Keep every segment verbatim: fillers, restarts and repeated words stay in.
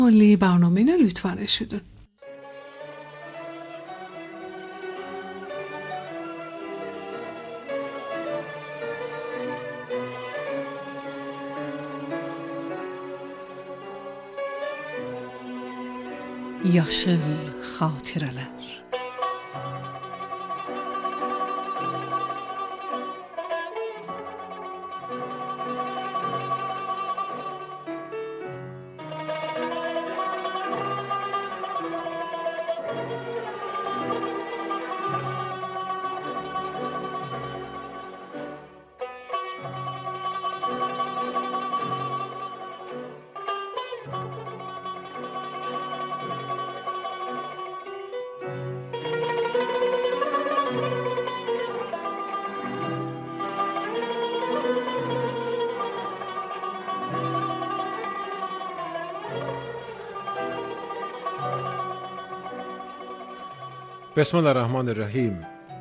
Ali برنامه lütfen eshidin. Yaşıl xatirələr. Bismillahirrahmanirrahim.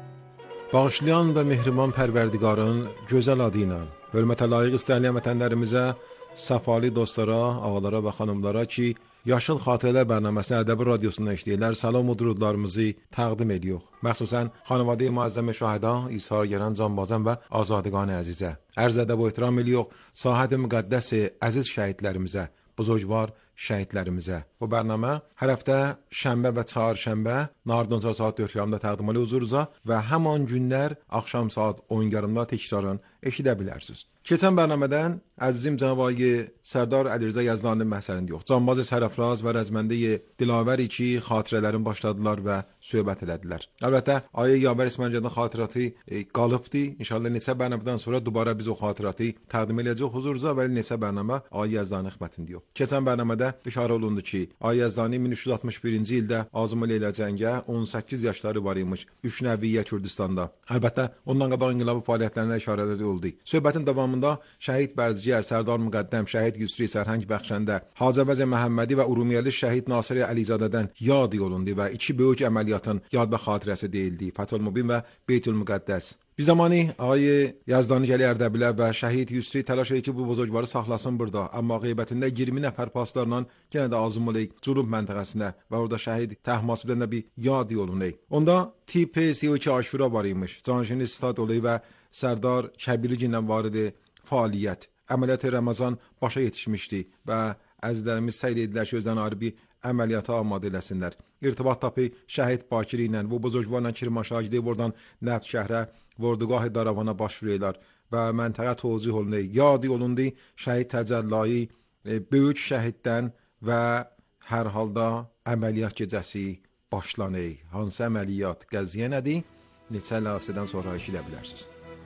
Bağışlayan və mehriban Pərverdigarın gözəl adı ilə hörmətə layiq istənilən vətənlərimizə, səfalı dostlara, ağalara və xanımlara ki, Yaşıl Xatirələr bərnaməsinin ədəbi radiosundan işləyirlər, salam və durudlarımızı təqdim edirik. Məxsusən xanavadə-i müəzzəm şəhida, İshar Gərən, Canbazan və azadگان əzizə. Ərz ədəb və ehtiram edirik sahət-i müqəddəs əziz şəhidlərimizə, buzurgvar şəhidlərimizə. Bu bərnamə hər həftə şənbə və çarşənbə nardınca saat dörd yarımda təqdim edilir huzurunuza və həman günlər axşam saat on yarımda təkrarən eşidə bilərsiniz. Keçən bərnamədən əzizim cənab Ağay Sərdar Əlirzə Yazdanın məsəlində yox. Canbaz Sərafraz və Rəzməndə Dilavəri ki, xatirələrin başladılar və söhbət elədilər. Əlbəttə, Ağay Yavər İsmailcənin xatirəti e, qalıbdı. İnşallah neçə bərnamədən sonra dubara biz o xatirəti təqdim edəcəyik huzurunuza və neçə bərnamə Ağay Yazdanın xidmətində yox. Keçən bərnamədə işarə olundu ki, Ağay Yazdani min üç yüz altmış birinci ildə Azımlı ilə cəngə on səkkiz yaşları var imiş üç Nəviyyə Kürdistanda. Əlbəttə, ondan qabaq inqilabı fəaliyyətlərinə işarələr oldu. Söhbətin davamında şəhid Bərziciyər, Sərdar Müqəddəm, şəhid Yusri Sərhəng Bəxşəndə, Hacı Vəzir Məhəmmədi və Urumiyəli şəhid Nasir Əlizadədən yad olundu və iki böyük əməliyyatın yad və xatirəsi deyildi. Fəthül Mübin və Beytül Müqəddəs. Bir zamanı Ağay Yazdani gəli Ərdəbilə və şəhid Yusri təlaş edir ki, bu buzurgvarı saxlasın burada. Amma qeybətində iyirmi nəfər paslarla yenə də Azımlı Cürub məntəqəsinə və orada şəhid Təhmasibdən də bir yad olundu. Onda T P سی و iki Aşura var imiş. Canşin İstad olayı və Sərdar Kəbiricindən var idi fəaliyyət. Əməliyyat Ramazan başa yetişmişdi və əzizlərimiz səy edilər ki, özlərini ayrı bir əməliyyata amadə eləsinlər. İrtibat tapı şəhid Bakiri ilə bu buzurgvarla Kirmaşacidə oradan Nəbt şəhrə Vordugah Daravana baş verirlər və məntəqə tozih olundu. Yad olundu şəhid Təcəllayı e, böyük şəhiddən və hər halda əməliyyat gecəsi başlanır. Hansı əməliyyat, qəziyyə nədir? Neçə lasədən sonra eşidə bilərsiniz.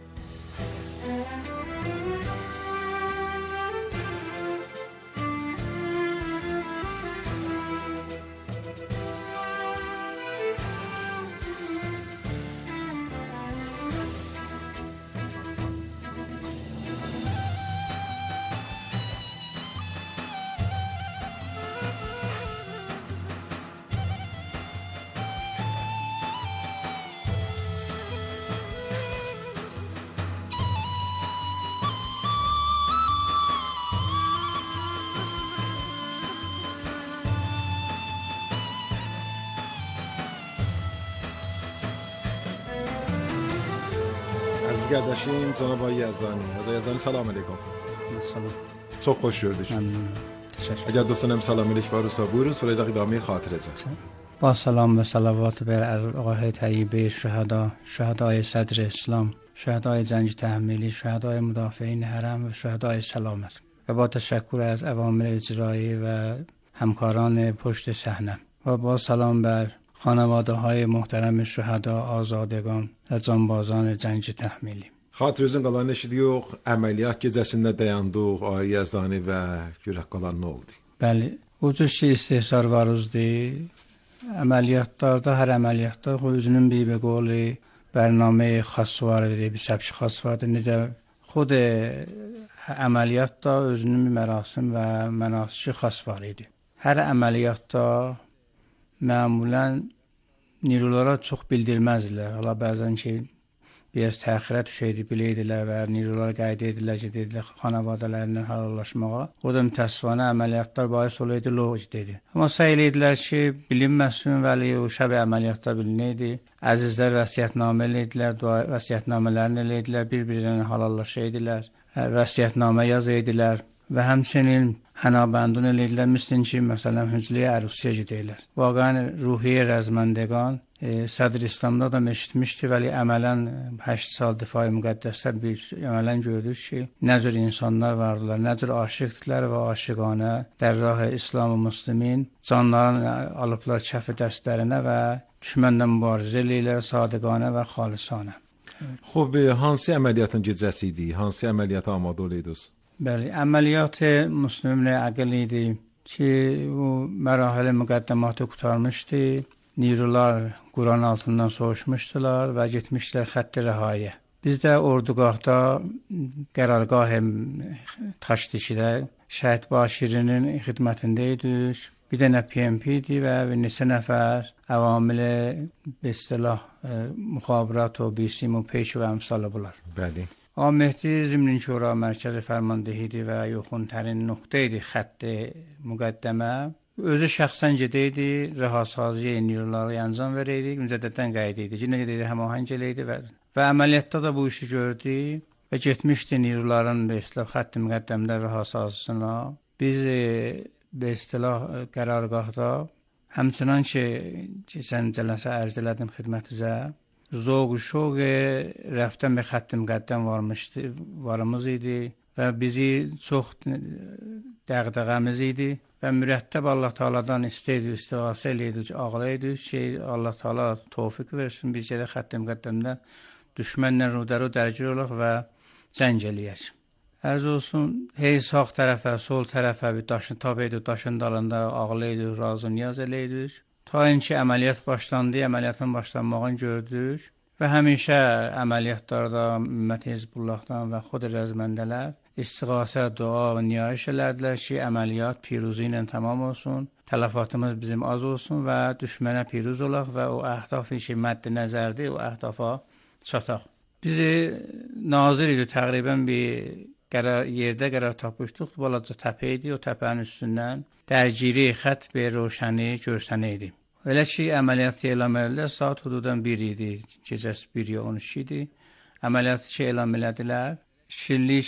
Əziz qardaşım, cənab Ağay Yazdani. Ağay Yazdani, salam aleykum. Salam. Çox xoş gördük. Məmnun. Təşəkkür. Əgər dostlarım salam ilik varsa, buyurun, sonra da idamə xatirəcə. با سلام و صلوات بر آقای طیبه شهدا، شهدای صدر اسلام، شهدای جنگ تحمیلی، شهدای مدافعین حرم و شهدای سلامت. و با تشکر از عوامل اجرایی و همکاران پشت صحنه. و با سلام بر خانواده های محترم شهدا، آزادگان و جانبازان جنگ تحمیلی. Xatirinizin qalanını eşidirik. Əməliyyat gecəsində dayandıq. Ağay Yazdani və görək qalan nə oldu? Bəli, ucuz ki istihsar var uzdi. Əməliyyatlarda, hər əməliyyatda özünün bir bəqoli bərnamə xas var idi, bir səbki xas var idi. Necə xud əməliyyatda özünün bir mərasim və mənasiki xas var idi. Hər əməliyyatda məmulən nirulara çox bildirməzdilər. Hala bəzən ki biraz təxirə düşəydi biliydilər və nirular qayda edilər, gedirlər xanavadələrindən halallaşmağa. Orada mütəssifانه əməliyyatlar bahis olaydı, loğuc dedi. Amma səy eləydilər ki, bilinməsin vəli o şəbə əməliyyatlar bilinəydi. Əzizlər vəsiyyətnamə eləydilər, dua vəsiyyətnamələrini eləydilər, bir-birindən halallaşaydilər, vəsiyyətnamə yazaydılar və həmçinin hənabəndun eləydilər, mislin ki, məsələn, hücliyə ərusiyə gedəylər. Vaqən ruhiyyə rəzməndəqan E, Sədr İslamda da eşitmişdi, vəli əmələn həşt sal difai müqəddəsdə bir əmələn gördük ki, nə cür insanlar vardılar, nə cür aşiqdilər və aşiqanə dərrah-ı İslam-ı Müslimin canlarını alıblar kəfi dəstlərinə və düşmənlə mübarizə eləyirlər, sadiqanə və xalisanə. Xub, hansı əməliyyatın gecəsi idi? Hansı əməliyyata amadə olaydınız? Bəli, əməliyyat Müslüminlə əqil idi ki, o mərahəli müqəddəmatı qurtarmışdı. Nirular Quran altından soğuşmuşdular və getmişdilər xətti rəhaya. Biz də ordugahda qərargah Taşdikidə Şəhid Başirinin xidmətində idik. Bir dənə P M P idi və bir neçə nəfər əvamili istilah müxabirat o bisim o peş və əmsalı bunlar. Bəli. Ahmehdi Zimnin Şura mərkəzi fərmandehi idi və yoxuntərin nöqtə idi xətti müqəddəmə. Özü şəxsən gedəydi, rəhasazıya niruları yancan verəydi, mücəddətdən qayıdıydı. Cinə gedəydi, həmahəng eləydi və, və əməliyyatda da bu işi gördü və getmişdi niruların bəstilah xətti müqəddəmdə rəhasazısına. Biz e, bəstilah qərargahda həmçinin ki, keçən cələsə ərz elədim xidmət üzə, zoq-u şoq rəftən bir xətti müqəddəm varmışdı, varımız idi və bizi çox dəğdəğəmiz idi. Və mürəttəb Allah Taala'dan istəyirdik, istiğasə eləyirdik, ağlayırdik ki, Allah Taala tövfiq versin, biz gələ xətti müqəddəmdə düşmənlə rudəru dərgir olaq və cəng eləyək. Ərz olsun, hey sağ tərəfə, sol tərəfə bir daşın tapıydı, daşın dalında ağlayırdik, razı niyaz eləyirdik. Ta ki, əməliyyat başlandı, əməliyyatın başlanmağını gördük və həmişə əməliyyatlarda Ümmət Hizbullahdan və xud rəzməndələr istiğasə, dua və niyayış elədilər ki, əməliyyat piruzu ilə tamam olsun, tələfatımız bizim az olsun və düşmənə piruz olaq və o əhdafı ki, məddi nəzərdir, o əhdafa çataq. Bizi nazir idi, təqribən bir qərar, yerdə qərar tapmışdıq, balaca təpə idi, o təpənin üstündən dərgiri xət bir roşəni görsənə idi. Elə ki, əməliyyat elan edilər, saat hududan bir idi, gecəsi bir ya on iki idi. Əməliyyatı ki, elan elədilər. Şillik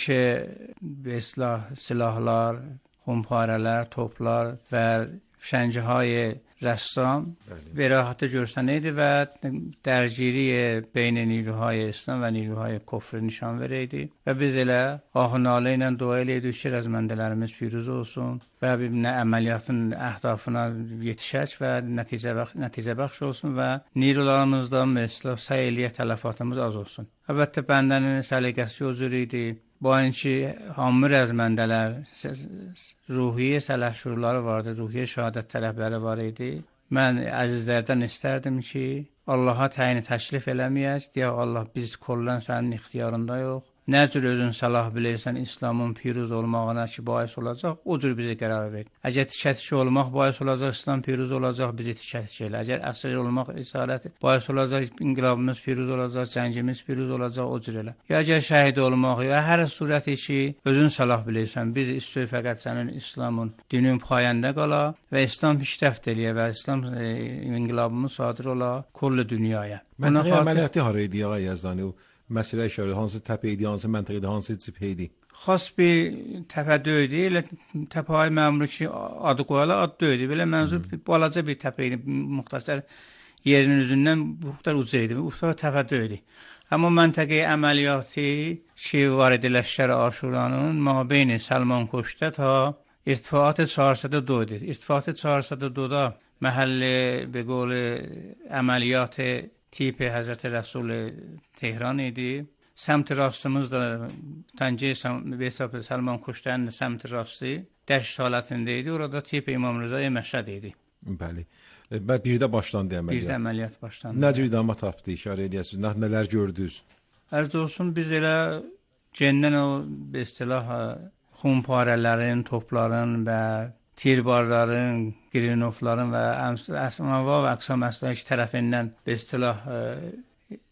beslah, silahlar, xumparələr, toplar və fişəngihay rəssam bərahatı görsənə idi və dərgiri beyn niruhay İslam və niruhay kofri nişan verəydi. Və biz elə ahınalı ilə dua eləydik ki, rəzməndələrimiz piruz olsun və bir əməliyyatın əhdafına yetişək və nəticə, bəx nəticə bəxş olsun və nirularımızdan məsələ səy eləyə tələfatımız az olsun. Əlbəttə, bəndənin səliqəsi o cür idi. Bu anki hamı rəzməndələr, ruhiyyə sələşurları vardı, ruhiyyə şəhadət tələbləri var idi. Mən əzizlərdən istərdim ki, Allaha təyini təklif eləməyək, deyək Allah biz kollan sənin ixtiyarında yox. Nə cür özün salah bilirsən İslamın piruz olmağına ki, bahis olacaq, o cür bizi qərar ver. Əgər tikə-tikə olmaq bahis olacaq, İslam piruz olacaq, bizi tikə-tikə elə. Əgər əsir olmaq isarət bahis olacaq, inqilabımız piruz olacaq, cəngimiz piruz olacaq, o cür elə. Ya əgər şəhid olmaq, ya hər surəti ki, özün salah bilirsən, biz istiyor fəqət sənin İslamın dinin payəndə qala və İslam pişrəft eləyə və İslam e, inqilabımız sadir ola kullu dünyaya. Məntiqi əməliyyatı hara idi, Ağa Yazdani? Məsələ işarə, hansı təpə idi, hansı məntəq idi, hansı cibhə idi? Xas bir təpə döyüdü, elə təpəyi məmuru ki, adı qoyala, adı döyüdü. Belə mənzur hmm. balaca bir təpə idi, müxtəsər yerinin üzündən bu qədər uca idi, bu təpə döyüdü. Amma məntəqi əməliyyatı ki, var idi Ləşkər Aşuranın mabeyni Səlman Koşda ta irtifatı çarşıda doydu. İrtifatı çarşıda doda məhəlli, bir qolu əməliyyatı tipi Həzrəti Rəsul Tehran idi. Səmt rastımız da Təncə Səlman Koşdənin səmt rastı dəşt halətində idi. Orada tipi İmam Rıza Məşəd idi. Bəli. Bir də başlandı əməliyyat. Bir də əməliyyat başlandı. Nə cür idama tapdı, işarə edəsiniz? Nə, nələr gördünüz? Ərz olsun, biz elə cəndən o istilah xumparələrin, topların və tirbarların, Qirinovların və əsmava və əqsam əsləhəki tərəfindən istilah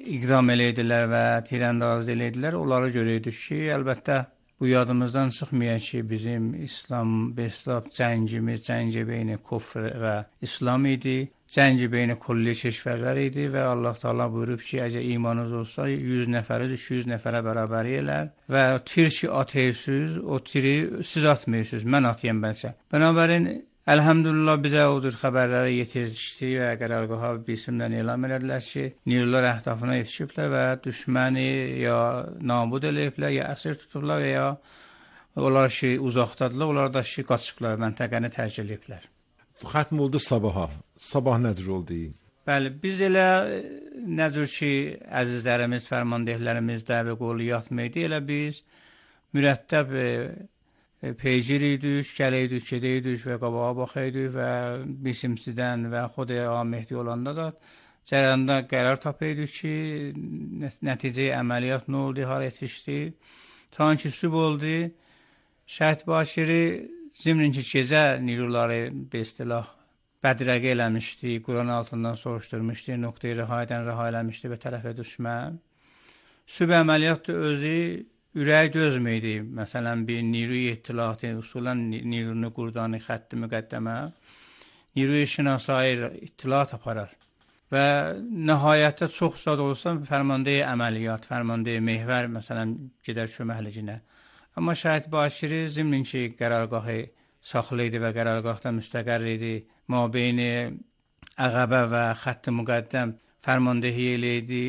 iqdam eləydilər və tirəndaz eləydilər. Onları görürdük ki, əlbəttə bu yadımızdan çıxmıyor ki, bizim İslam, Bestab cəngimiz, cəngi beyni kufr və İslam idi. Cəngi beyni kulli keşvərlər idi və Allah Teala buyurub ki, əgər imanınız olsa yüz nəfəri iki yüz nəfərə bərabər elər və tir ki atıyorsunuz, o tiri siz atmıyorsunuz, mən atayım bəlkə. Bənabərin Elhamdülillah bizə o cür xəbərləri yetişdi və qərargaha bilsimdən elan elədilər ki, nirular əhdafına yetişiblər və düşməni ya nabud eləyiblər, ya əsir tutublar və ya onlar ki uzaqdadırlar, onlar da ki qaçıblar, məntəqəni tərk eləyiblər. Xətm oldu sabaha. Sabah necür oldu? Bəli, biz elə necür ki əzizlərimiz, fərmandehlərimiz də və qolu yatmaydı, elə biz mürəttəb peycir idik, gələydik, gedəydik və qabağa baxaydik və bisimsidən və Xuday Mehdi olanda da cərəndə qərar tapaydik ki, nəticə əməliyyat nə oldu, hara yetişdi. Ta ki süb oldu, Şəhid Bakiri zimrin ki gecə niruları bəstilah bədirəqə eləmişdi, Quran altından soruşturmuşdu, nöqtəyi rəhaydən rəha eləmişdi və tərəfə düşmən. Süb əməliyyat da özü ürək dözməydi. Məsələn, bir niruy ittilatı, usulən nirunu qurdanı xətti müqəddəmə, niruy şinasayı ittilat aparar. Və nəhayətdə çox zad olsa, fərmandeyi əməliyyat, fərmandeyi mehvər, məsələn, gedər köməklicinə. Amma Şəhid Bakiri zimnin ki, qərargahı saxlı idi və qərargahda müstəqər idi, mabeyni əqəbə və xətti müqəddəm fərmandeyi eləydi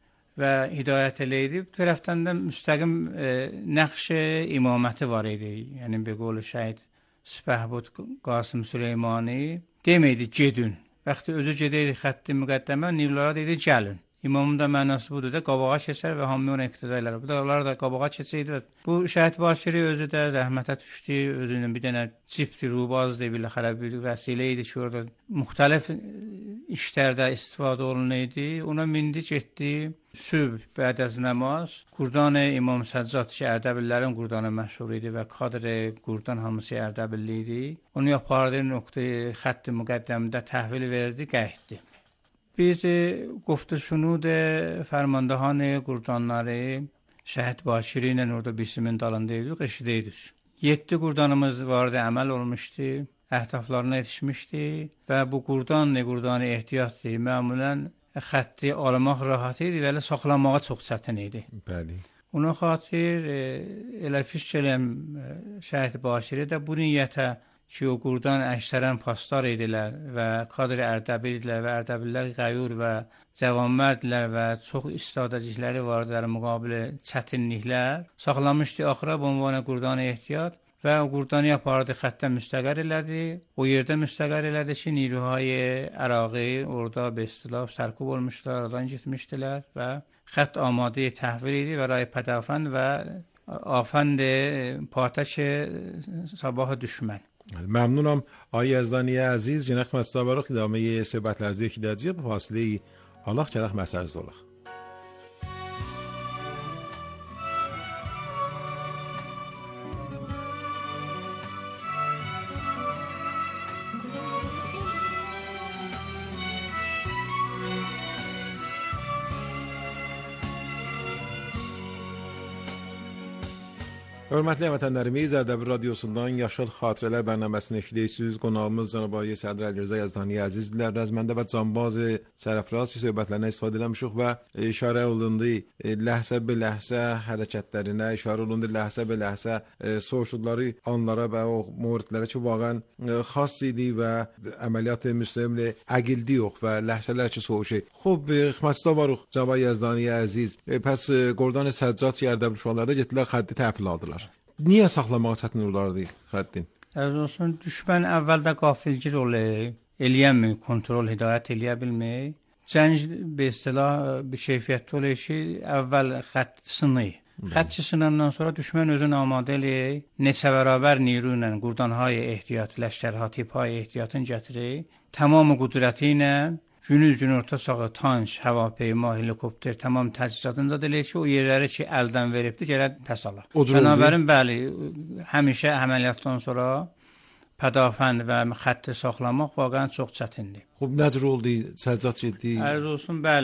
və hidayət eləydi. Bu tərəfdən də müstəqim e, nəqş imaməti var idi. Yəni, bir qolu Şəhid Sipəhbud Qasım Süleymani deməydi, gedün. Vaxtı özü gedəydi xətti müqəddəmə, nivlara deydi, gəlin. İmamın da mənası budur da, qabağa keçər və hamı ona iqtida elər. Bu da onlar da qabağa keçəydi. Bu Şəhid Bakiri özü də zəhmətə düşdü, özünün bir dənə cipdi, rubazdı, bir xərəb bir vəsilə idi ki, orada müxtəlif işlərdə istifadə olunaydı. Ona mindi, getdi. Süb, bəd-əz nəmaz, Qurdan-ı İmam Səccad ki, Ərdəbillərin Qurdanı məşhur idi və Kadr-ı Qurdan hamısı Ərdəbilli idi. Onu yapardı, nöqtəyi xətti müqəddəmdə təhvil verdi, qəhdi. Biz گفتشنود فرماندهان Qurdanları Şəhid Bakiri ilə orada bisimin dalındaydık, eşidəydik. Yeddi Qurdanımız vardı, əməl olmuşdu, əhdaflarına yetişmişdi və bu Qurdan, Qurdanı ehtiyatdır. Məmulən xətti almaq rahat idi və saxlamağa çox çətin idi. Bəli. Ona xatir elə fikr eləm Şəhid Bakiri də bu niyyətə ki, o Qurdan əksərən pastar idilər və Kadr-ı Ərdəbil idilər və Ərdəbillər qəyyur və cəvanmərdilər və çox istadəcikləri vardılar müqabili çətinliklər. Saxlamışdı axıra bu ünvanı Qurdan-ı ehtiyat və o Qurdanı yapardı, xəttə müstəqər elədi. O yerdə müstəqər elədi ki, niruhay Əraqi orada bəstilah sərkub olmuşlar, oradan gitmişdilər və xətt amadı təhvil idi və Ray Pədafənd və Afənd Patək sabahı düşmən. ممنونم آقای یزدانی عزیز. جناق مستابرو خدامه صحبت لرزی که دادید به فاصله الله چرخ مسر زولخ. Hörmətli vətənlərimiz, Ərdəbil radiosundan Yaşıl Xatirələr bərnaməsini eşidirsiniz. Qonağımız cənab Ağay Sədr Əlirza Yəzdani əzizdirlər. Rəzməndə və cambaz sərəfraz ki, söhbətlərinə istifadə eləmişik və işarə olundu ləhsə be ləhsə hərəkətlərinə, işarə olundu ləhsə be ləhsə soruşduqları anlara və o mövridlərə ki, vaqən xas idi və əməliyyat müslimlə əqildi yox və ləhsələr ki, soruşu. Xub, xidmətçidə varıq cənab Ağay Yəzdani əziz. Pəs Qurdan Səccad ki, Ərdəbil şuanlarda getdilər, xəddi təhvil aldılar. Niyə saxlamağa çətin olardı xəddin? Əziz olsun, düşmən əvvəldə qafilgir olur, eləyəmir, kontrol, hidayət eləyə bilmir. Cəng bir istilah, bir keyfiyyətli olur ki, əvvəl xətt sınır. Xətt ki sınandan sonra düşmən özünü amadə eləyir, neçə bərabər niru ilə Qurdanhay ehtiyat, ləşkər-hatibhay ehtiyatını gətirir, tamamı qudrəti ilə günüz gün orta sağı tank, həvapeyma, helikopter tamam təchizatında deyil ki, o yerləri ki, əldən veribdir, gələk pəs alır. Bənabərin, bəli, həmişə əməliyyatdan sonra pədafənd və xətti saxlamaq vaqən çox çətindir. Xub, nəcür oldu, Səccad getdi? Ərz olsun, bəli.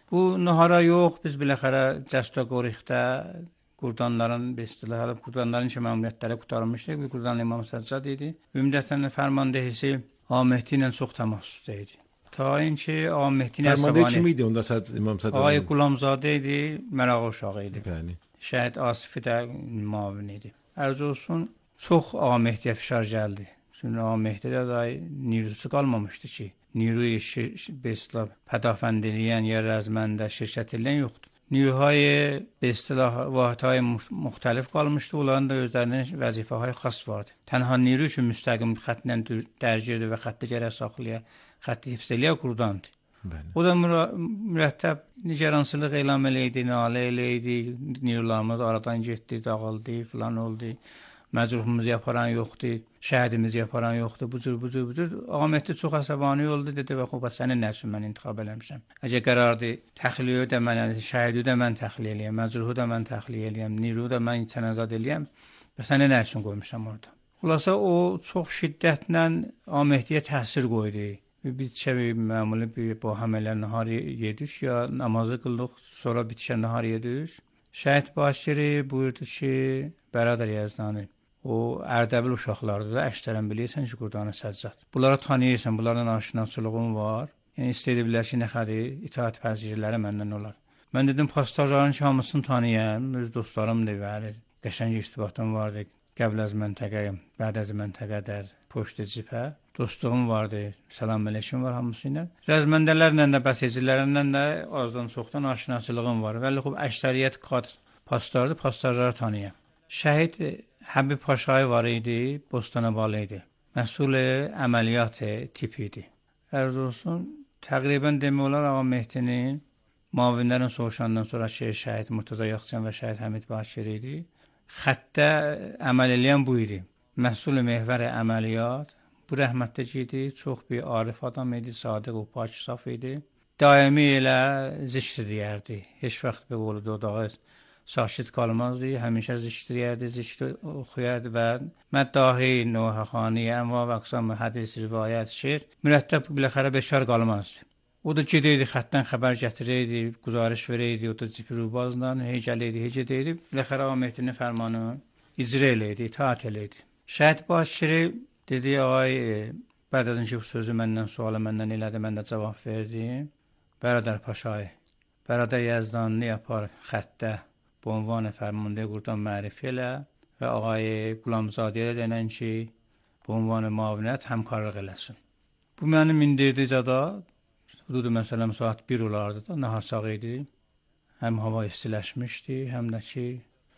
Bu nahara yox, biz biləxərə Cəstə Qorixdə Qurdanların, bəstilə Qurdanların ki, məmuriyyətləri qutarılmışdı. Bu Qurdan İmam Səccad idi. Ümumiyyətlə fərmandehisi Ağa Mehdi ilə çox təmasüzdə idi. Ta inki Ağa Mehdini Fərmandehi kim idi onda Səd İmam Səccad? Ağay Qulamzadə idi, mərağı uşağı idi. Bəli. Şəhid Asifi də müavin idi. Ərz olsun, çox Ağa Mehdiyə fişar gəldi. Çünki Ağa Mehdidə də nirusu qalmamışdı ki, niruyu bəstilə pədafəndiliyən, yer rəzməndə şirkət edən yoxdur. Niruhay bəstilə vahidhay müxtəlif qalmışdı, onların da özlərinin vəzifəhay xas vardı. Tənha niru üçün müstəqim xətlə dərgirdi və xətti gərək saxlaya, xətti hifz eləyə Qurdandı. Bəli. O da mürəttəb nigerançılıq elam eləydi, nalə eləydi, nirularımız aradan getdi, dağıldı, filan oldu. Məcruhumuzu yaparan yoxdur, şəhidimizi yaparan yoxdur, bu cür, bu cür, bu cür. Ağa Mehdi çox əsəbani oldu, dedi və xub, sənin nə üçün mən intiqab eləmişəm? Əgər qərardı, təxliyə də mən, şəhidi də mən təxliyə eləyəm, məcruhu da mən təxliyə eləyəm, niru da mən tənəzad eləyəm və səni nə üçün qoymuşam orada? Xulasa o çox şiddətlə Ağa Mehdiyə təsir qoydu. Bitişə bir məmuli bir bu həmələ nahar yedik ya namazı qıldıq, sonra bitişə nahar yedik. Şəhid Başiri buyurdu ki, Bəradər Yazdani, o Ərdəbil uşaqlardır da, əşdərən bilirsən ki, Qurdan Səccad. Bunları tanıyırsan, bunlardan aşinaçılığın var. Yəni, istəyirlər ki, nə xədir, itaat pəzirləri məndən olar. Mən dedim, pastajların ki, hamısını tanıyəm, öz dostlarımdır, bəli, qəşəng irtibatım vardı. Qəbl əz məntəqəyəm, bəd əz məntəqədər, poşt cibhə. Dostluğum vardı, salam əleykum var hamısı ilə. Rəzməndələrlə də, bəsəcilərlə də azdan çoxdan aşinaçılığım var. Vəli xub, əksəriyyət pastardır, pastarları tanıyam. Şəhid Həbib Paşayı var idi, Bostanabalı idi. Məsul əməliyyat tip idi. Ərz olsun, təqribən demək olar Ağa Mehdinin mavinlərin soğuşandan sonra ki, şəhid Murtaza Yaxçan və şəhid Həmid Bakir idi. Xəttə əməl eləyən bu idi. Məsul mehvər əməliyyat, bu rəhmətdəki idi, çox bir arif adam idi, sadiq o pakisaf idi. Daimi elə zikr deyərdi. Heç vaxt bir oldu o dağı sakit qalmazdı, həmişə zikr deyərdi, zikr oxuyardı və məddahi, nohəxani, ənva və əqsam, hədis, rivayət, şir, mürəttəb biləxərə beşar qalmazdı. O da gedəydi, xətdən xəbər gətirəydi, quzarış verəydi, o da cipirubazla, hey gələydi, hey gedəydi, biləxərə Ağa Mehdinin fərmanı icra eləydi, itaat eləydi. Şəhid Bakiri dedi, ay, bədədin ki, bu sözü məndən, sualı məndən elədi, mən də cavab verdim. Bəradər Paşayı, Bəradər Yazdanını yapar xəttə, bu ünvanı fərmandeyi Qurdan mərif elə və ağay Qulamzadəyə denən ki, bu ünvanı mavinət həmkarlıq eləsin. Bu mənim indirdi cada, hududu məsələm saat bir olardı da, nahar sağı idi. Həm hava istiləşmişdi, həm də ki,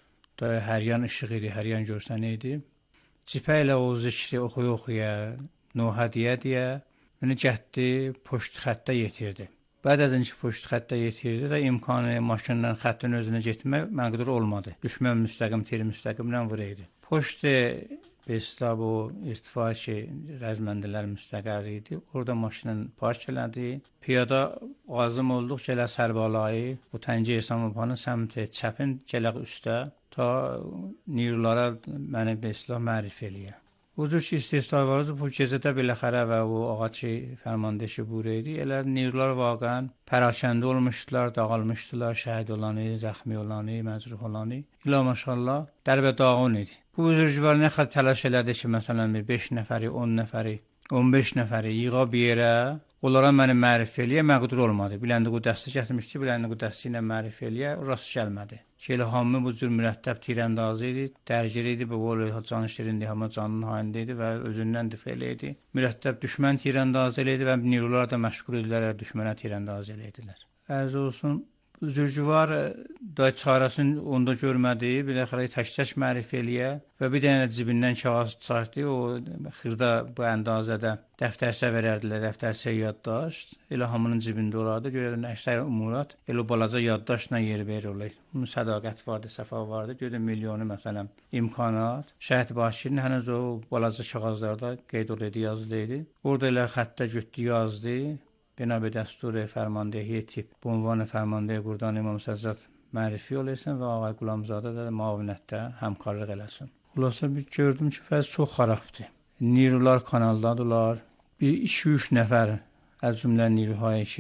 hər yan işıq idi, hər yan görsən idi. Cipə ilə o zikri oxuya-oxuya, nohədiyə deyə, məni gətdi, poşt xəttə yetirdi. Bəd əzin ki, poşt xəttə yetirdi də imkanı maşınla xəttin özünə getmək məqdur olmadı. Düşmən müstəqim, teri müstəqimlə vuraydı. Poşt Besla bu irtifa ki, rəzməndilər müstəqər idi. Orada maşının park elədi. Piyada azım olduq gələ Sərbalayı, bu Tənci İslamovanın səmti çəpin gələq üstə ta nirulara məni Besla mərif eləyə. Bu cür ki, istehsal vardı, bu gecədə biləxərə və o ağaçı fərmandeşi bura idi. Elə nirular vaqən pərakəndə olmuşdular, dağılmışdılar, şəhid olanı, zəxmi olanı, məcruh olanı. İlə maşallah, dərbə dağın idi. Bu üzrücülər nə qədər təlaş elədi ki, məsələn, beş nəfəri, on nəfəri, on beş nəfəri yığa bir yerə, onlara məni mərif eləyə məqdur olmadı. Biləndi bu dəsti gətirmişdi, biləndi bu dəsti ilə mərif eləyə, rast gəlmədi. Ki, elə hamı bu cür mürəttəb tirəndazı idi, dərgir idi, bu böyle canı şirindi, hamı canının hayında idi və özündən difə eləydi. Mürəttəb düşmən tirəndazı eləydi və nirular da məşğul idilər, düşmənə tirəndazı eləydilər. Ərz olsun, Zürcüvar da çarəsini onda görmədi, biləxərə tək-tək mərif eləyə və bir dənə cibindən kağız çıxartdı, o xırda bu əndazədə dəftərsə verərdilər, dəftərsə yaddaş, elə hamının cibində olardı, görədən əksər umurat, elə balaca yaddaşla yer verir olaydı. Bunun sədaqət vardı, səfa vardı, görədən milyonu məsələn imkanat, Şəhid Başirinin hənəz o balaca kağızlarda qeyd olaydı, yazılıydı. Orada elə xəttə götdü, yazdı. Binabe dəsturi fərmandehi tip, bu ünvanı fərmandeyi Qurdan İmam Səccad mərifi olaysan və Ağay Qulamzadə də mavinətdə həmkarlıq eləsin. Xulasa bir gördüm ki, fəz çox xarabdır. Nirular kanaldadılar. Bir iki üç nəfər əzümlər niruhayı ki,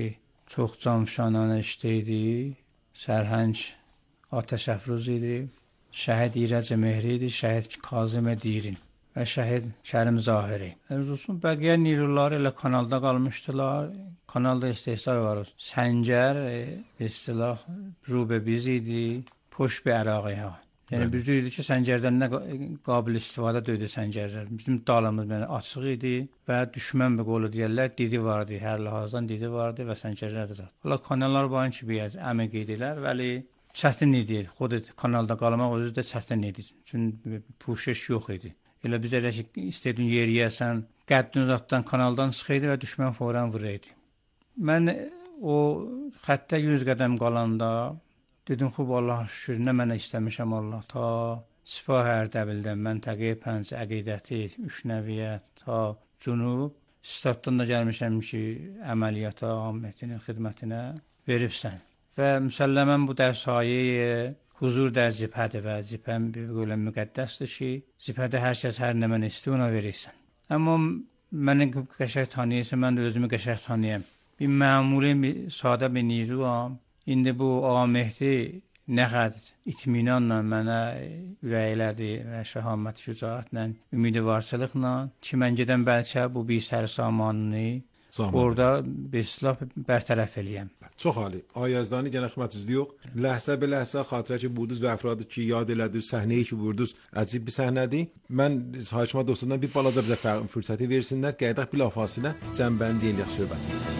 çox canfşananə işdə idi. Sərhəng atəş əfruz idi. Şəhid İrəcə Mehri idi, şəhid Kazım Dirin və şəhid Kərim Zahiri. Erzurum bəqiyə niruları elə kanalda qalmışdılar. Kanalda istehsal var. Səngər istilah rubə biz idi, poş bir əraqıya. Yəni biz deyildik ki, səngərdən nə qabil istifadə döydü səngərlər. Bizim dalımız yəni, açıq idi və düşmən bir qolu deyərlər, didi vardı, hər ləhazdan didi vardı və səngərlər də zat. Ola kanallar var ki, bir əmək idilər, vəli çətin idi. Xod kanalda qalmaq özü də çətin idi. Çünki puşeş yox idi. Elə biz elə ki, istədin yeriyəsən, qəddin uzatdan kanaldan çıxıydı və düşmən fərən vuraydı. Mən o xəttə yüz qədəm qalanda dedim, xub Allah şükür, nə mənə istəmişəm Allah, ta Sipah Ərdəbildən, məntəqəyə pənc, əqidəti, üç nəviyyət, ta cünub, Statdan da gəlmişəm ki, əməliyyata, Ahmətin xidmətinə veribsən. Və müsəlləmən bu dərsayı huzur dər cibhədir və cibhəm bir belə müqəddəsdir ki, cibhədə hər kəs hər nə mən istəyir, ona verirsən. Amma məni qəşək tanıyırsa, mən də özümü qəşək tanıyam. Bir məmuli, bir sadə bir niruyam. İndi bu Ağa Mehdi nə qədər itminanla mənə ürəklədi və şəhamət şücaətlə, ümidi varçılıqla ki, mən gedən bəlkə bu bir sərsamanını orada bir silah bərtərəf eləyəm. Çox ali. Ayazdani gənə xidmətiniz yox. Ləhsə be ləhsə xatirə ki, burdunuz və əfradı ki, yad elədiniz, səhnəyi ki, burdunuz, əcib bir səhnədir. Mən Hakimə dostundan bir balaca bizə fürsəti versinlər, qədək bilafasilə cəmbəndi eləyək söhbətimizi.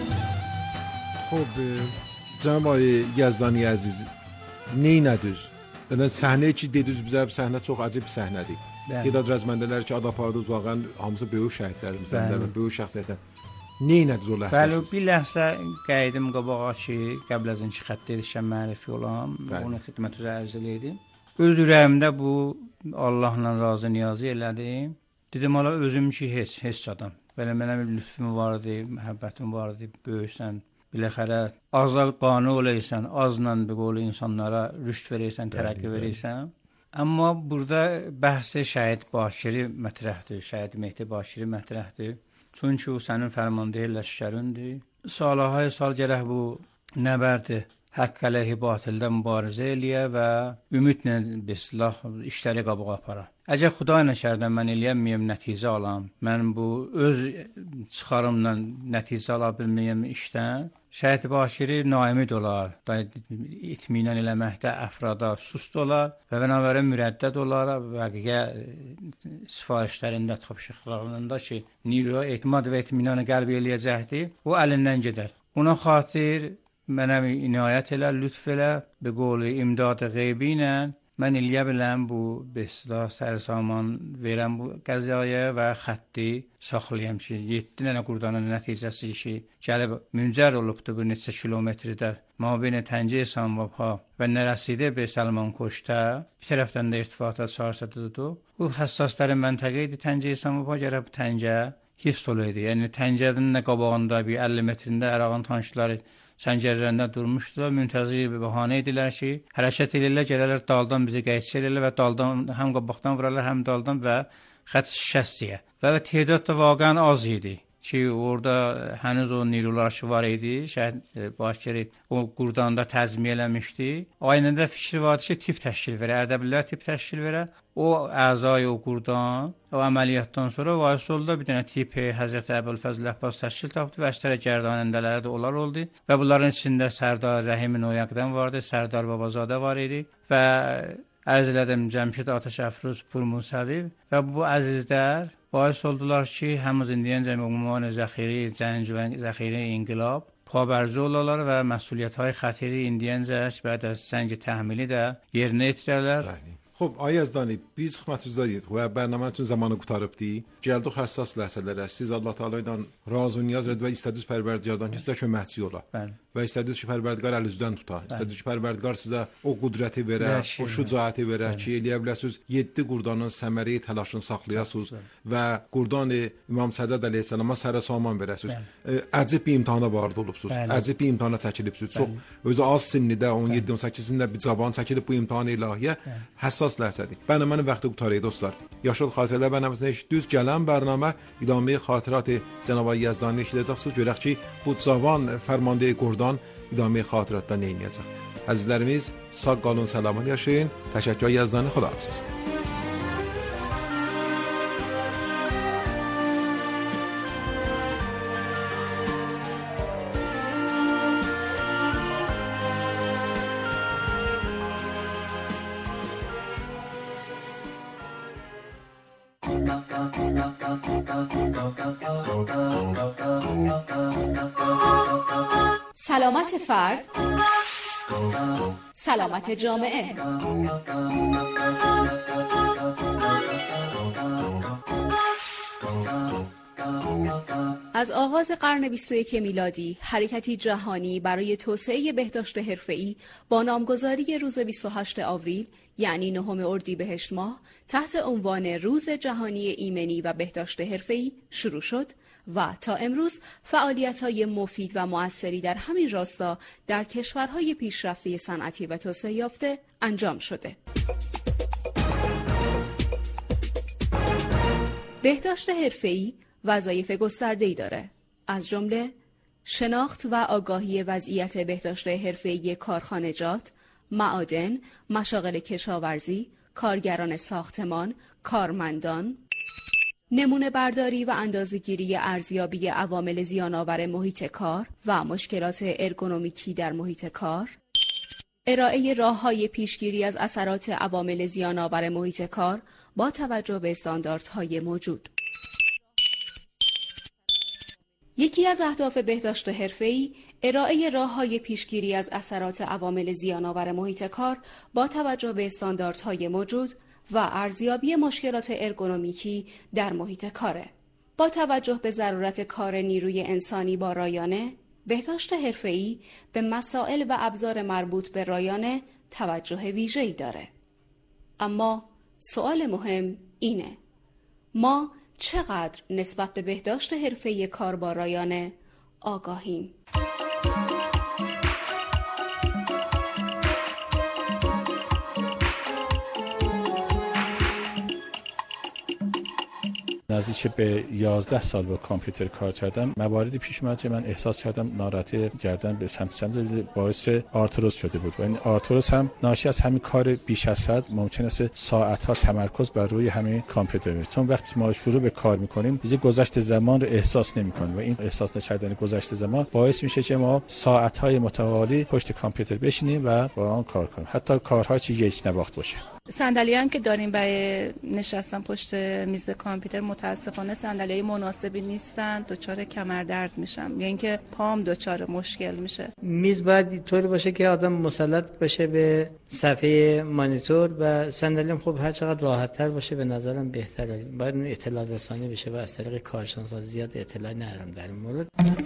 Xob, Cənab Ağay Yazdani əziz, neynədiniz? Yəni səhnə ki dediniz bizə, səhnə çox əcib bir səhnədir. Gedad rəzməndələr ki, ad apardınız, vaqan hamısı böyük şəhidlərimizdən, böyük şəxsiyyətlər. Neynədiniz o ləhsəsiz? Bəli, bir ləhsə qayıdım qabağa ki, qəbl az inki xəttə erişən mərifi olan, onun xidmət üzə ərzil edim. Öz ürəyimdə bu Allahla razı niyazı elədim. Dedim, ala özüm ki, heç, heç adam. Belə mənə bir lütfüm vardı, məhəbbətim vardı, böyüksən. Biləxərə, azla qanı olaysan, azla bir qolu insanlara rüşd verəysən, tərəqqi verəysən. Amma burada bəhsi şəhid Bakiri mətrəhdir, şəhid Mehdi Bakiri mətrəhdir. Çünki o sənin fərmandəyi ləşkəründür. Salahay sal gərək bu nəbərdir, haqq əleyhi batildə mübarizə eləyə və ümidlə bislah işləri qabağa apara. Əgər Xuday nəkərdən mən eləyəmməyəm, nəticə alam, mən bu öz çıxarımla nəticə ala bilməyəm işdən, Şəhid Bakiri naimid olar, itminən eləməkdə əfrada sust olar və bənavərin mürəddəd olar və həqiqə sifarişlərində, tapşıqlarında ki, niruya etimad və itminanı qəlb eləyəcəkdir, o əlindən gedər. Ona xatir mənə inayət elə, lütf elə, bir qolu imdadı qeybi ilə mən eləyə biləm bu beslah sərsaman verəm bu qəzaya və xətti saxlayam ki, yeddi dənə qurdanın nəticəsi ki, gəlib müncər olubdur bu neçə kilometrdə mabeyni Təncə Sanvabha və nərəsidə bir Səlman Koşda, bir tərəfdən də irtifata çarsıdıdır. Bu həssasların məntəqə idi Təncə Sanvabha, gərək bu Təncə hifz olaydı. Yəni Təncədən də qabağında bir əlli metrində Ərağın tankçıları səngərlərində durmuşdular, müntəzir bir bəhanə edilər ki, hərəkət edirlər, gələrlər daldan bizi qəyçi edirlər və daldan, həm qabaqdan vurarlar, həm daldan və xət şişəstiyə. Və təhdid də vaqən az idi ki, orada hənuz o nirular ki var idi, şəhid Bakiri o qurdanda təzmiyə eləmişdi. Aynında fikir vardı ki, tip təşkil verə, Ərdəbillər tip təşkil verə. O əzay o qurdan, o əməliyyatdan sonra Vaysolda bir dənə tipi Həzrəti Əbülfəzl Əhbaz təşkil tapdı və əştərə gərdanəndələri də onlar oldu. Və bunların içində Sərdar Rəhimin Oyaqdən vardı, Sərdar Babazadə var idi və ərz elədim Cəmşid Atəş Əfruz Pur Musəviv və bu əzizlər Bayis oldular ki, həmuz indiyəncə ümumən zəxiri, cənc və zəxiri inqilab pabərci olarlar və məsuliyyət-های xətiri indiyəncə bəd az cəngi təhmili də yerinə yetirərlər. خب آقای یزدانی biz xidmətinizdə və bərnamə üçün zamanı qutarıbdı. Gəldik həssas ləhsələrə. Siz Allah Teala ilə razı niyaz edib və istədiniz Pərverdigardan ki, sizə köməkçi ola. Bəli. Və istədiniz ki, Pərverdigar əlinizdən tuta. İstədiniz ki, Pərverdigar sizə o qüdrəti verə, o şücaəti verə ki, eləyə biləsiniz yeddi qurdanın səmərəyi təlaşını saxlayasınız və qurdan İmam Səcəd əleyhissalama sərəsaman verəsiniz. Əcib bir imtahana vardı olubsunuz. Əcib bir imtahana çəkilibsiniz. Çox özü az sinnidə on yeddi on səkkiz sinndə bir cavan çəkilib bu imtahan ilahiyyə həssas لحظه برنامه وقت گفتاری dostlar. Yaşıl xatirələr bərnaməsinə düz gələn bərnamə idame xatirət Cənab Yəzdani eşidəcəksiniz. Görək ki, bu cavan fərmandeyi Qurdan idame xatirətdən nə edəcək. Əzizlərimiz, sağ qalın, salamat yaşayın. Təşəkkür Yəzdani, xudahafizlər. سلامت فرد، سلامت جامعه. از آغاز قرن بیست و یک میلادی، حرکتی جهانی برای توسعه بهداشت حرفه‌ای با نامگذاری روز بیست و هشتم آوریل یعنی نهم اردیبهشت ماه تحت عنوان روز جهانی ایمنی و بهداشت حرفه‌ای شروع شد و تا امروز فعالیت‌های مفید و مؤثری در همین راستا در کشورهای پیشرفته صنعتی و توسعه یافته انجام شده. بهداشت حرفه‌ای وظایف گسترده‌ای داره، از جمله شناخت و آگاهی وضعیت بهداشت حرفه‌ای کارخانجات، معادن، مشاغل کشاورزی، کارگران ساختمان، کارمندان، نمونه برداری و اندازه‌گیری ارزیابی عوامل زیان‌آور محیط کار و مشکلات ارگونومیکی در محیط کار، ارائه راه‌های پیشگیری از اثرات عوامل زیان‌آور محیط کار با توجه به استانداردهای موجود. یکی از اهداف بهداشت حرفه‌ای ارائه راه‌های پیشگیری از اثرات عوامل زیان‌آور محیط کار با توجه به استانداردهای موجود و ارزیابی مشکلات ارگونومیکی در محیط کاره. با توجه به ضرورت کار نیروی انسانی با رایانه، بهداشت حرفه‌ای به مسائل و ابزار مربوط به رایانه توجه ویژه‌ای داره. اما سوال مهم اینه: ما چقدر نسبت به بهداشت حرفه‌ای کار با رایانه آگاهیم؟ نزدیک به یازده سال با کامپیوتر کار کردم. مواردی پیش اومد که من احساس کردم ناراحتی گردن به سمت سمت باعث آرتروز شده بود و این آرتروز هم ناشی از همین کار بیش از حد ممکن است ساعت‌ها تمرکز بر روی همین کامپیوتر، چون وقتی ما شروع به کار می‌کنیم دیگه گذشت زمان رو احساس نمی‌کنیم و این احساس نکردن گذشت زمان باعث میشه که ما ساعت‌های متوالی پشت کامپیوتر بشینیم و با آن کار کنیم، حتی کارهایی که یک نواخت باشه. صندلی هم که داریم برای نشستن پشت میز کامپیوتر متاسفانه صندلیای مناسبی نیستن، دچار کمر درد میشم یا اینکه پام دچار مشکل میشه. میز باید طوری باشه که آدم مسلط باشه به صفحه مانیتور و صندلی هم خب هر چقدر راحت تر باشه به نظرم بهتره. باید اون اطلاع رسانی بشه و از طریق کارشناسا زیاد اطلاع ندارم در این مورد.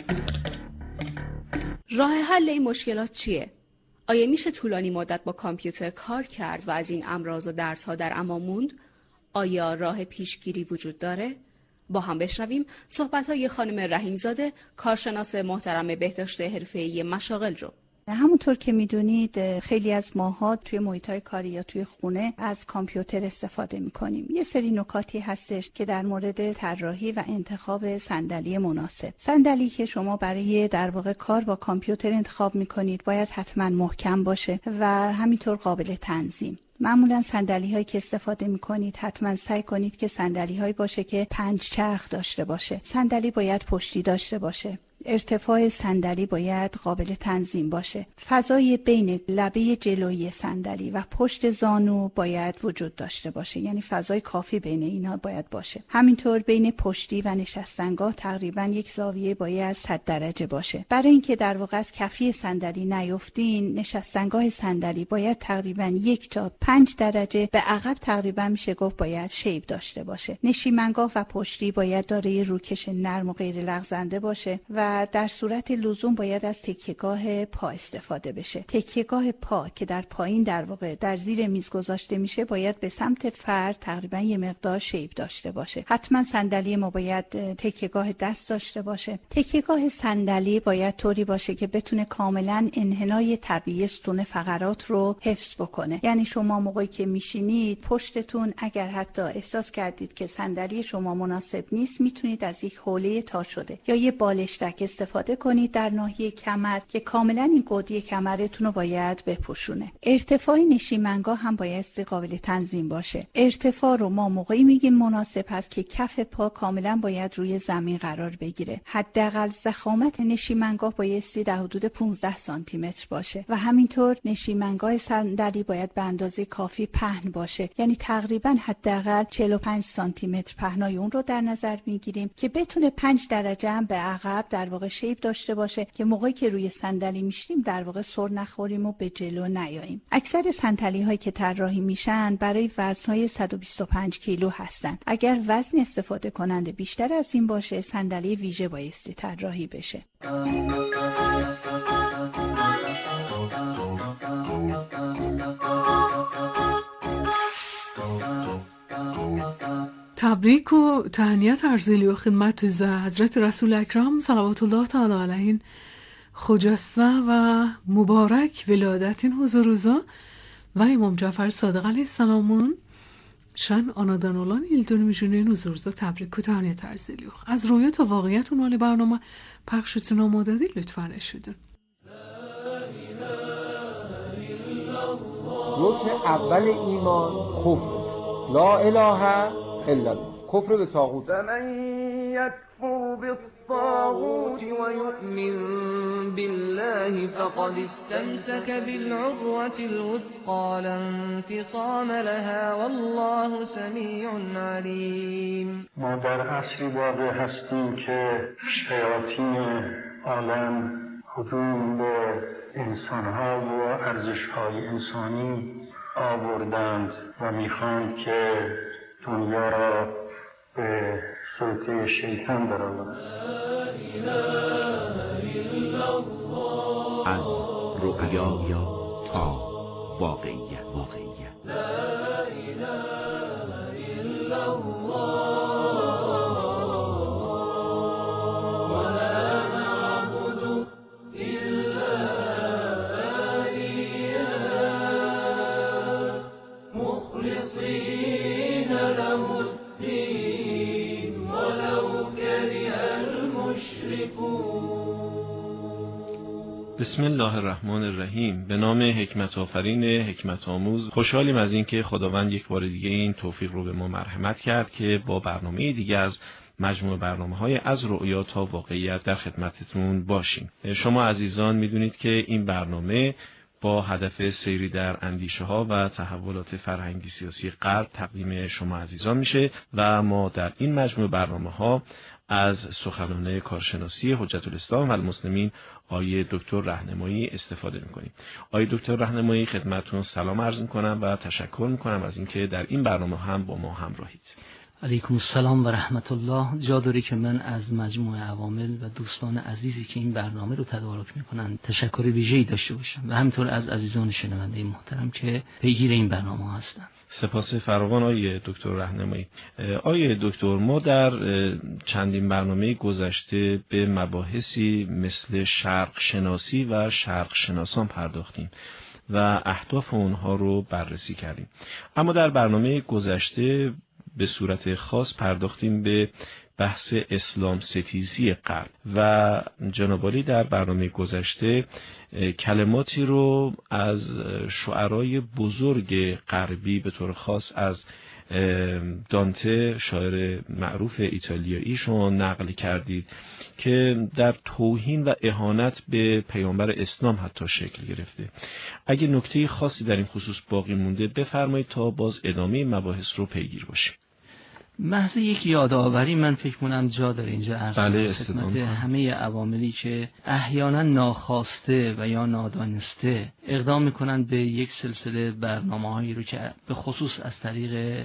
راه حل این مشکلات چیه؟ آیا میشه طولانی مدت با کامپیوتر کار کرد و از این امراض و دردها در امان موند؟ آیا راه پیشگیری وجود داره؟ با هم بشنویم صحبت‌های خانم رحیم‌زاده، کارشناس محترم بهداشت حرفه‌ای مشاغل رو. همونطور که میدونید خیلی از ماها توی محیط‌های کاری یا توی خونه از کامپیوتر استفاده میکنیم. یه سری نکاتی هستش که در مورد طراحی و انتخاب صندلی مناسب. صندلی که شما برای در واقع کار با کامپیوتر انتخاب میکنید باید حتما محکم باشه و همینطور قابل تنظیم. معمولا صندلی هایی که استفاده می کنید حتما سعی کنید که صندلی هایی باشه که پنج چرخ داشته باشه. صندلی باید پشتی داشته باشه. ارتفاع صندلی باید قابل تنظیم باشه. فضای بین لبه جلویی صندلی و پشت زانو باید وجود داشته باشه، یعنی فضای کافی بین اینا باید باشه. همینطور بین پشتی و نشستنگاه تقریبا یک زاویه باید صد درجه باشه. برای اینکه در واقع از کفی صندلی نیفتین، نشستنگاه صندلی باید تقریبا یک تا پنج درجه به عقب تقریبا میشه گفت باید شیب داشته باشه. نشیمنگاه و پشتی باید دارای روکش نرم و غیر لغزنده باشه و و در صورت لزوم باید از تکیهگاه پا استفاده بشه. تکیهگاه پا که در پایین در واقع در زیر میز گذاشته میشه باید به سمت فرد تقریبا یه مقدار شیب داشته باشه. حتما صندلی ما باید تکیهگاه دست داشته باشه. تکیهگاه صندلی باید طوری باشه که بتونه کاملا انحنای طبیعی ستون فقرات رو حفظ بکنه. یعنی شما موقعی که میشینید پشتتون اگر حتی احساس کردید که صندلی شما مناسب نیست میتونید از یک حوله تا شده یا یه بالشتک استفاده کنید در ناحیه کمر که کاملا این گودی کمرتون رو باید بپوشونه. ارتفاع نشیمنگاه هم باید قابل تنظیم باشه. ارتفاع رو ما موقعی میگیم مناسب هست که کف پا کاملا باید روی زمین قرار بگیره. حداقل ضخامت نشیمنگاه بایستی در حدود پانزده سانتی متر باشه و همینطور نشیمنگاه صندلی باید به اندازه کافی پهن باشه. یعنی تقریبا حداقل چهل و پنج سانتی متر پهنای اون رو در نظر میگیریم که بتونه پنج درجه هم به عقب در واقع شیب داشته باشه که موقعی که روی صندلی میشیم در واقع سر نخوریم و به جلو نیاییم. اکثر صندلی هایی که طراحی میشن برای وزنهای صد و بیست و پنج کیلو هستن. اگر وزن استفاده کننده بیشتر از این باشه صندلی ویژه بایستی طراحی بشه. تبریک و تهنیت ارزیلی و خدمت حضرت رسول اکرم صلوات الله تعالی علیه خجسته و مبارک ولادت این حضور روزا و امام جعفر صادق علیه السلامون شن آنادان اولان ایلدون میجونه این حضور روزا تبریک و تهنیت ارزیلی از رویا تا واقعیت اونوالی برنامه پخشتون آماده لطفا اشودون. رکن اول ایمان کفر لا اله الا الله، کفر به طاغوت. فمن یکفر بالطاغوت و یؤمن بالله فقد استمسك بالعروة الوثقى لا انفصام لها والله سمیع علیم. ما در عصری واقع هستیم که شیاطین عالم هجوم به انسانها و ارزشهای انسانی آوردند و میخواند که دنیا را به سلطه شیطان درآورند. از رؤیا تا واقعیت واقعیت بسم الله الرحمن الرحیم. به نام حکمت آفرین حکمت آموز خوشحالیم از اینکه خداوند یک بار دیگه این توفیق رو به ما مرحمت کرد که با برنامه دیگه از مجموع برنامه‌های از رؤیا تا واقعیت در خدمتتون باشیم. شما عزیزان میدونید که این برنامه با هدف سیری در اندیشه ها و تحولات فرهنگی سیاسی غرب تقدیم شما عزیزان میشه و ما در این مجموع برنامه ها از سخنرانی کارشناسی حجت الاسلام و المسلمین آقای دکتر رهنمایی استفاده میکنیم. آقای دکتر رهنمایی خدمتتون سلام عرض میکنم و تشکر میکنم از اینکه در این برنامه هم با ما همراهید. علیکم السلام و رحمت الله. جا داری که من از مجموعه عوامل و دوستان عزیزی که این برنامه رو تدارک میکنن تشکر ویژه‌ای داشته باشم و همینطور از عزیزان شنونده محترم که پیگیر این برنامه هستند. سپاس فراوان آقای دکتر رهنمایی. آقای دکتر، ما در چندین برنامه گذشته به مباحثی مثل شرق شناسی و شرق شناسان پرداختیم و اهداف اونها رو بررسی کردیم. اما در برنامه گذشته به صورت خاص پرداختیم به بحث اسلام ستیزی غرب و جناب عالی در برنامه گذشته کلماتی رو از شعرای بزرگ غربی به طور خاص از دانته شاعر معروف ایتالیایی شما نقل کردید که در توهین و اهانت به پیامبر اسلام حتی شکل گرفته. اگه نکته خاصی در این خصوص باقی مونده بفرمایید تا باز ادامه مباحث رو پیگیر باشیم. محض یک یادآوری من فکر کنم جا داره اینجا عرض بله خدمت همه عواملی که احیانا ناخواسته و یا نادانسته اقدام میکنن به یک سلسله برنامه‌هایی رو که به خصوص از طریق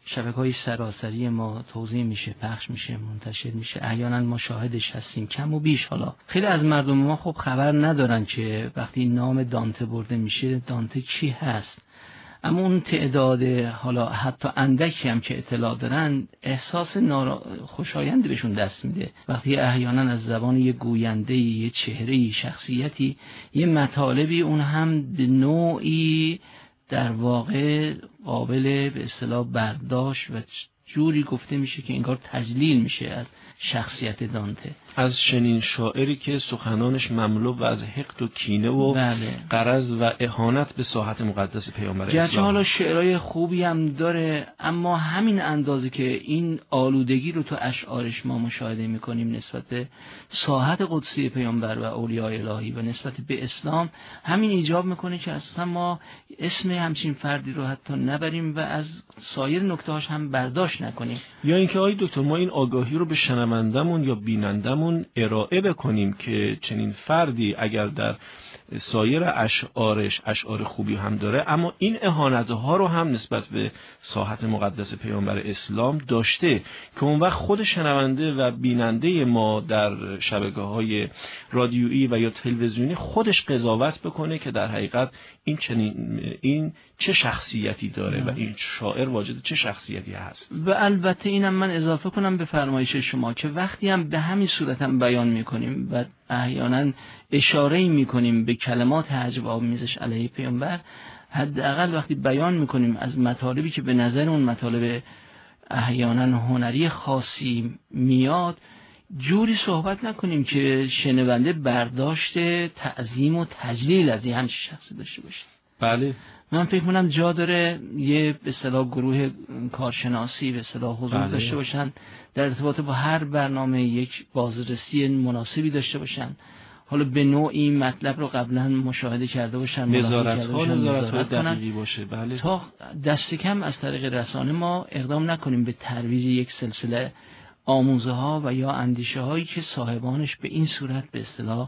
شبکه‌های سراسری ما توزیع میشه، پخش میشه، منتشر میشه، احیانا ما شاهدش هستیم کم و بیش. حالا خیلی از مردم ما خب خبر ندارن که وقتی نام دانته برده میشه دانته کی هست، اما اون تعداد حالا حتی اندکی هم که اطلاع دارن احساس نارا... خوشایند بهشون دست میده وقتی احیانا از زبان یه گوینده، یه چهره، شخصیتی، یه مطالبی اون هم به نوعی در واقع قابل به اصطلاح برداشت و جوری گفته میشه که انگار تجلیل میشه از شخصیت دانته، از چنین شاعری که سخنانش مملو از حقد و کینه و بله. غرض و اهانت به ساحت مقدس پیامبر اسلام. گرچه حالا شعرهای خوبی هم داره، اما همین اندازه که این آلودگی رو تو اشعارش ما مشاهده میکنیم نسبت به ساحت قدسی پیامبر و اولیاء الهی و نسبت به اسلام، همین ایجاب میکنه که اصلا ما اسم همچین فردی رو حتی نبریم و از سایر نکته‌هاش هم برداشت نکنیم. یا اینکه آقای دکتر ما این آگاهی رو به شنوندمون یا بینندمون ارائه بکنیم که چنین فردی اگر در سایر اشعارش اشعار خوبی هم داره، اما این اهانت‌ها رو هم نسبت به ساحت مقدس پیامبر اسلام داشته که اون وقت خود شنونده و بیننده ما در شبکه‌های رادیویی و یا تلویزیونی خودش قضاوت بکنه که در حقیقت این چنین این چه شخصیتی داره و این شاعر واجد چه شخصیتی هست. و البته اینم من اضافه کنم به فرمایش شما که وقتی هم به همین صورت هم بیان میکنیم و احیانا اشاره میکنیم به کلمات حجب آمیزش علیه پیامبر، حداقل وقتی بیان میکنیم از مطالبی که به نظر اون مطالب احیانا هنری خاصی میاد، جوری صحبت نکنیم که شنونده برداشت تعظیم و تجلیل از این همچین شخصی داشته باشه. بله، من فکر کنم جا داره یه به اصطلاح گروه کارشناسی به اصطلاح حضور بله. داشته باشن، در ارتباط با هر برنامه یک بازرسی مناسبی داشته باشن، حالا به نوعی مطلب رو قبلا مشاهده کرده باشن، نظارت ها نظارت دقیقی باشه، بله، تا دست کم از طریق رسانه ما اقدام نکنیم به ترویج یک سلسله آموزه ها و یا اندیشه هایی که صاحبانش به این صورت به اصطلاح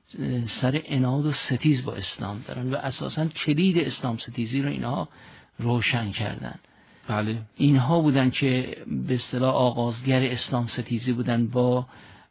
سر عناد و ستیز با اسلام دارن و اساساً کلید اسلام ستیزی رو اینها روشن کردن. بله، اینها بودن که به اصطلاح آغازگر اسلام ستیزی بودن با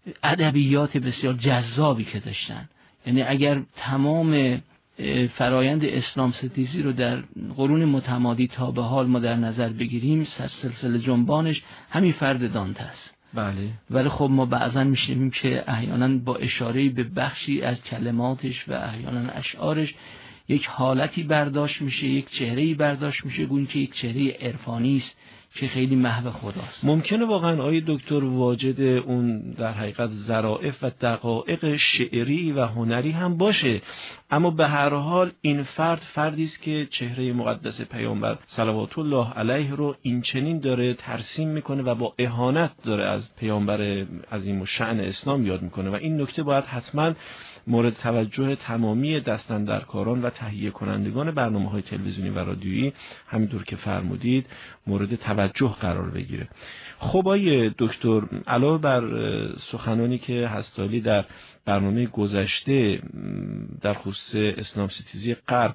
ادبیات بسیار جذابی که داشتن. یعنی اگر تمام فرایند اسلام ستیزی رو در قرون متمادی تا به حال ما در نظر بگیریم، سلسله جنبانش همین فرد دانته است. بله. ولی خب ما بعضا میشنویم که احیانا با اشاره به بخشی از کلماتش و احیانا اشعارش یک حالتی برداشت میشه، یک چهره‌ای برداشت میشه، گویی که یک چهره عرفانی است که خیلی محو خداست. ممکنه واقعا آقای دکتر واجد اون در حقیقت ظرافت و دقایق شعری و هنری هم باشه، اما به هر حال این فرد فردی است که چهره مقدس پیامبر صلوات الله علیه رو این چنین داره ترسیم میکنه و با اهانت داره از پیامبر عظیم الشأن اسلام یاد میکنه و این نکته باید حتما مورد توجه تمامی دستاندرکاران و تهیه کنندگان برنامه‌های تلویزیونی و رادیویی همینطور که فرمودید مورد توجه قرار بگیره. خب آقای دکتر، علاوه بر سخنانی که هستالی در برنامه گذشته در خصوص اسلام ستیزی غرب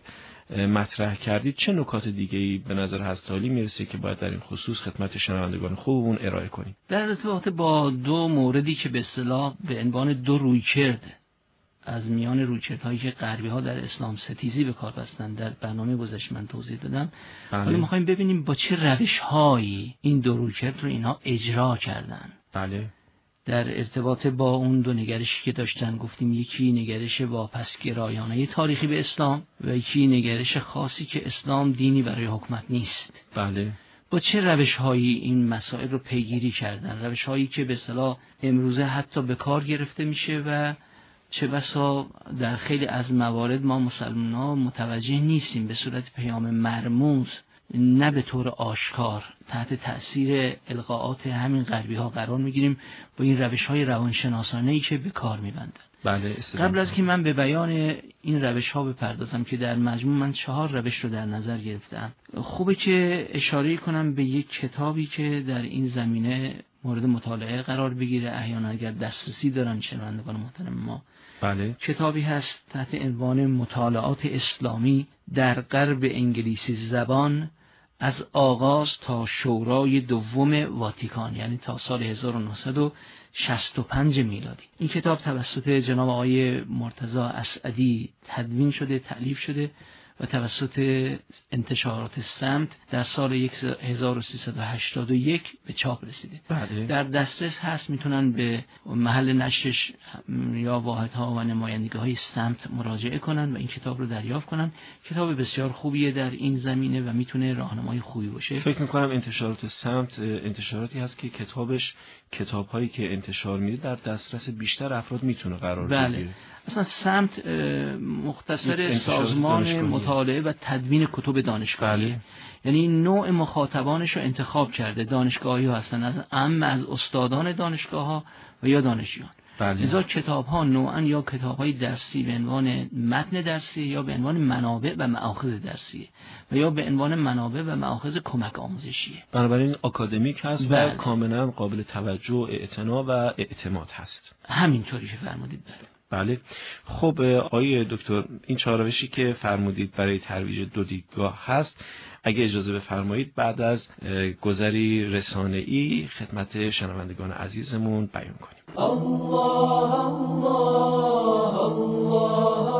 مطرح کردید، چه نکات دیگه‌ای به نظر هستالی میرسه که باید در این خصوص خدمت شنوندگان خوبمون ارائه کنیم؟ در ارتباط با دو موردی که به اصطلاح به عنوان دو رویکرد از میان رویکردهایی که غربی ها در اسلام ستیزی به کار بستن در برنامه گذشته من توضیح دادم، بله. حالا میخوایم ببینیم با چه روش هایی این دو رویکرد رو اینها اجرا کردن. بله. در ارتباط با اون دو نگرشی که داشتن گفتیم یکی نگرش واپسگرایانه تاریخی به اسلام و یکی نگرش خاصی که اسلام دینی برای حکومت نیست. بله. با چه روش هایی این مسائل رو پیگیری کردن، روش هایی که به اصطلاح امروزه حتی به کار گرفته میشه و چه بسا در خیلی از موارد ما مسلمان‌ها متوجه نیستیم، به صورت پیام مرموز نه به طور آشکار تحت تأثیر القاءات همین غربی ها قرار میگیریم با این روش های روانشناسانه‌ای که به کار میبندن. بله. قبل از که من به بیان این روش ها بپردازم که در مجموع من چهار روش رو در نظر گرفتم، خوبه که اشاره کنم به یک کتابی که در این زمینه مورد مطالعه قرار بگیره، احیانا اگر دسترسی دارن شنوندگان محترم ما. بله. کتابی هست تحت عنوان مطالعات اسلامی در غرب انگلیسی زبان از آغاز تا شورای دوم واتیکان، یعنی تا سال هزار و نهصد و شصت و پنج میلادی. این کتاب توسط جناب آقای مرتضی اسعدی تدوین شده، تألیف شده و توسط انتشارات سمت در سال هزار و سیصد و هشتاد و یک به چاپ رسیده. بله. در دسترس هست، میتونن به محل نشرش یا واحدها و نمایندگی‌های سمت مراجعه کنن و این کتاب رو دریافت کنن. کتاب بسیار خوبیه در این زمینه و میتونه راهنمای خوبی باشه. فکر میکنم انتشارات سمت انتشاراتی هست که کتابش کتاب‌هایی که انتشار میده در دسترس بیشتر افراد میتونه قرار بگیره. بله. اصلا سمت مختصر سازمان مطالعه و تدوین کتب دانشگاهی. بله. یعنی نوع مخاطبانش رو انتخاب کرده، دانشگاهی ها هستن، از اما از استادان دانشگاه ها و یا دانشجویان. بله. لذا کتاب ها نوعا یا کتاب های درسی به عنوان متن درسی یا به عنوان منابع و مآخذ درسیه و یا به عنوان منابع و مآخذ کمک آموزشیه. بنابراین آکادمیک هست. بله. و کاملا قابل توجه، اعتنا و اعتماد هست. همینطوری که فرمودید. بله. بله. خب آقای دکتر، این چهار روشی که فرمودید برای ترویج دو دیدگاه هست، اگه اجازه بفرمایید بعد از گذری رسانه‌ای خدمت شنوندگان عزیزمون بیان کنیم. الله الله الله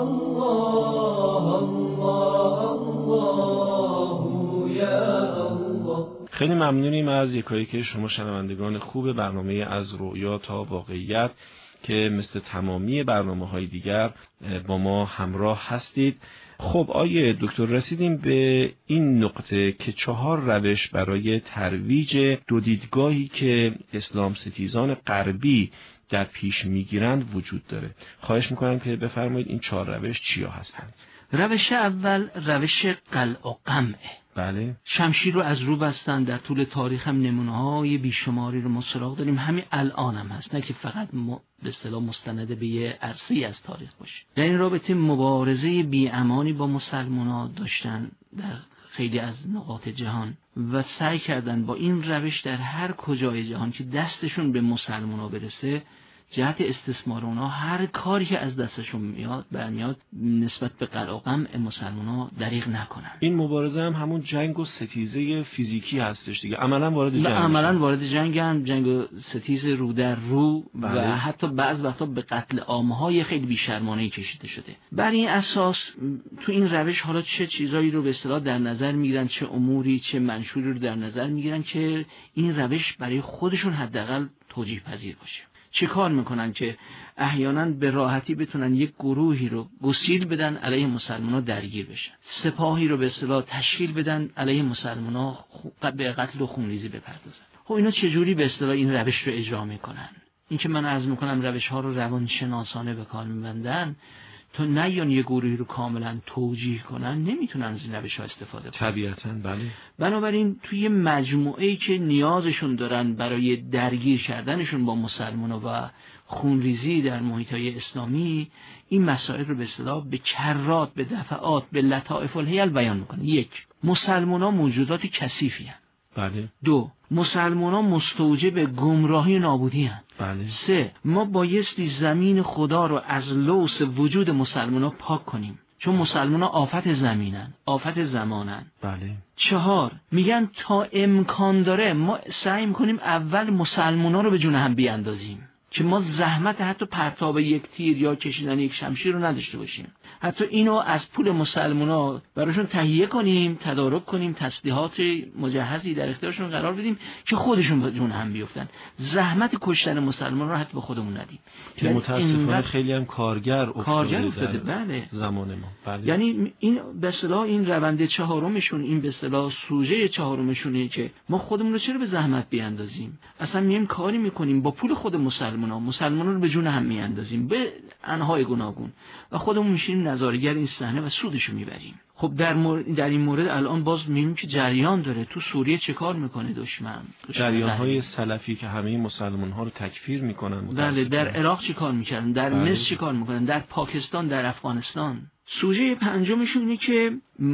الله یا الله. خیلی ممنونیم از یکایی که شما شنوندگان خوب برنامه از رؤیا تا واقعیت که مثل تمامی برنامه‌های دیگر با ما همراه هستید. خب آیه دکتر، رسیدیم به این نقطه که چهار روش برای ترویج دو دیدگاهی که اسلام ستیزان غربی در پیش میگیرند وجود داره. خواهش میکنم که بفرمایید این چهار روش چیا هستند؟ روش اول روش قلع و قمع. بله. شمشیر رو از رو بستن. در طول تاریخ هم نمونه‌های بیشماری رو ما سراغ داریم، همین الان هم هست، نه که فقط م... به اصطلاح مستند به یه عرصه‌ای از تاریخ باشه. در این رابطه مبارزه بی‌امانی با مسلمان‌ها داشتن در خیلی از نقاط جهان و سعی کردن با این روش در هر کجای جهان که دستشون به مسلمان‌ها برسه، جهت استثمار اونا هر کاری که از دستشون میاد برمیاد نسبت به قلع و قمع مسلمان‌ها دریغ نکنن. این مبارزه هم همون جنگ و ستیزه فیزیکی هستش دیگه. عملاً وارد جنگ. عملاً وارد جنگ هم، جنگ و ستیز رو در رو. بله. و حتی بعض وقتا به قتل عام‌های خیلی بی‌شرمانه‌ای کشیده شده. بر این اساس تو این روش حالا چه چیزایی رو به اصطلاح در نظر میگیرن، چه اموری، چه منشوری رو در نظر میگیرن که این روش برای خودشون حداقل توجیه پذیر باشه. چه کار میکنن که احیانا به راحتی بتونن یک گروهی رو گسیل بدن علیه مسلمان‌ها درگیر بشن، سپاهی رو به اصطلاح تشکیل بدن علیه مسلمان‌ها به قتل و خونریزی بپردازن. خب اینا چجوری به اصطلاح این روش رو اجرا میکنن؟ این که من عرض میکنم روش ها رو روانشناسانه به کار میبندن تا نیان یه گروهی رو کاملا توجیه کنن، نمیتونن از این روش ها استفاده کنن. طبیعتاً بله. بنابراین توی مجموعه‌ای که نیازشون دارن برای درگیر کردنشون با مسلمان‌ها و خونریزی در محیط‌های اسلامی، این مسائل رو به اصطلاح به کرات، به دفعات، به لطائف الحیل بیان میکنن. یک، مسلمان‌ها موجودات کثیفی هستند. بله. دو، مسلمان‌ها مستوجب گمراهی و نابودی هستند. بله. سه، ما بایستی زمین خدا رو از لوث وجود مسلمان‌ها پاک کنیم، چون مسلمان‌ها آفت زمینن، آفت زمانن. بله. چهار، میگن تا امکان داره ما سعی می‌کنیم اول مسلمان‌ها رو به جون هم بیاندازیم که ما زحمت حتی پرتاب یک تیر یا کشیدن یک شمشیر رو نداشته باشیم، حتی اینو از پول مسلمان‌ها براشون تهیه کنیم، تدارک کنیم، تسلیحات مجهزی در اختیارشون قرار بدیم که خودشون به جون هم بیفتن، زحمت کشتن مسلمان رو حتی به خودمون ندیم که متاسفانه خیلی هم کارگر کارگر افتاده. بله. زمان ما. بله. یعنی این به اصطلاح این روند چهارمشون، این به اصطلاح سوژه چهارمشونه که ما خودمون رو چرا به زحمت بیاندازیم، اصلا میایم کاری میکنیم با پول خود مسلمان‌ها مسلمان‌ها رو به جون هم میاندازیم به انواع گوناگون و خودمون میشیم نظارگر این صحنه و سودشو میبریم. خب در مورد در این مورد الان باز میبینیم که جریان داره. تو سوریه چه کار میکنه دشمن؟ جریان‌های سلفی که همه مسلمان‌ها رو تکفیر میکنن. بله. در عراق چه کار میکردن؟ در بله. مصر چه کار میکنن؟ در پاکستان، در افغانستان. سوژه پنجمشون اینه که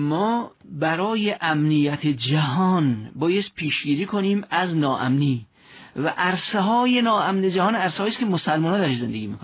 ما برای امنیت جهان بایست پیشگیری کنیم از ناامنی و عرصه های ناامن جهان، عرصه هایی که مسلمان‌ها درش زندگی میکنن.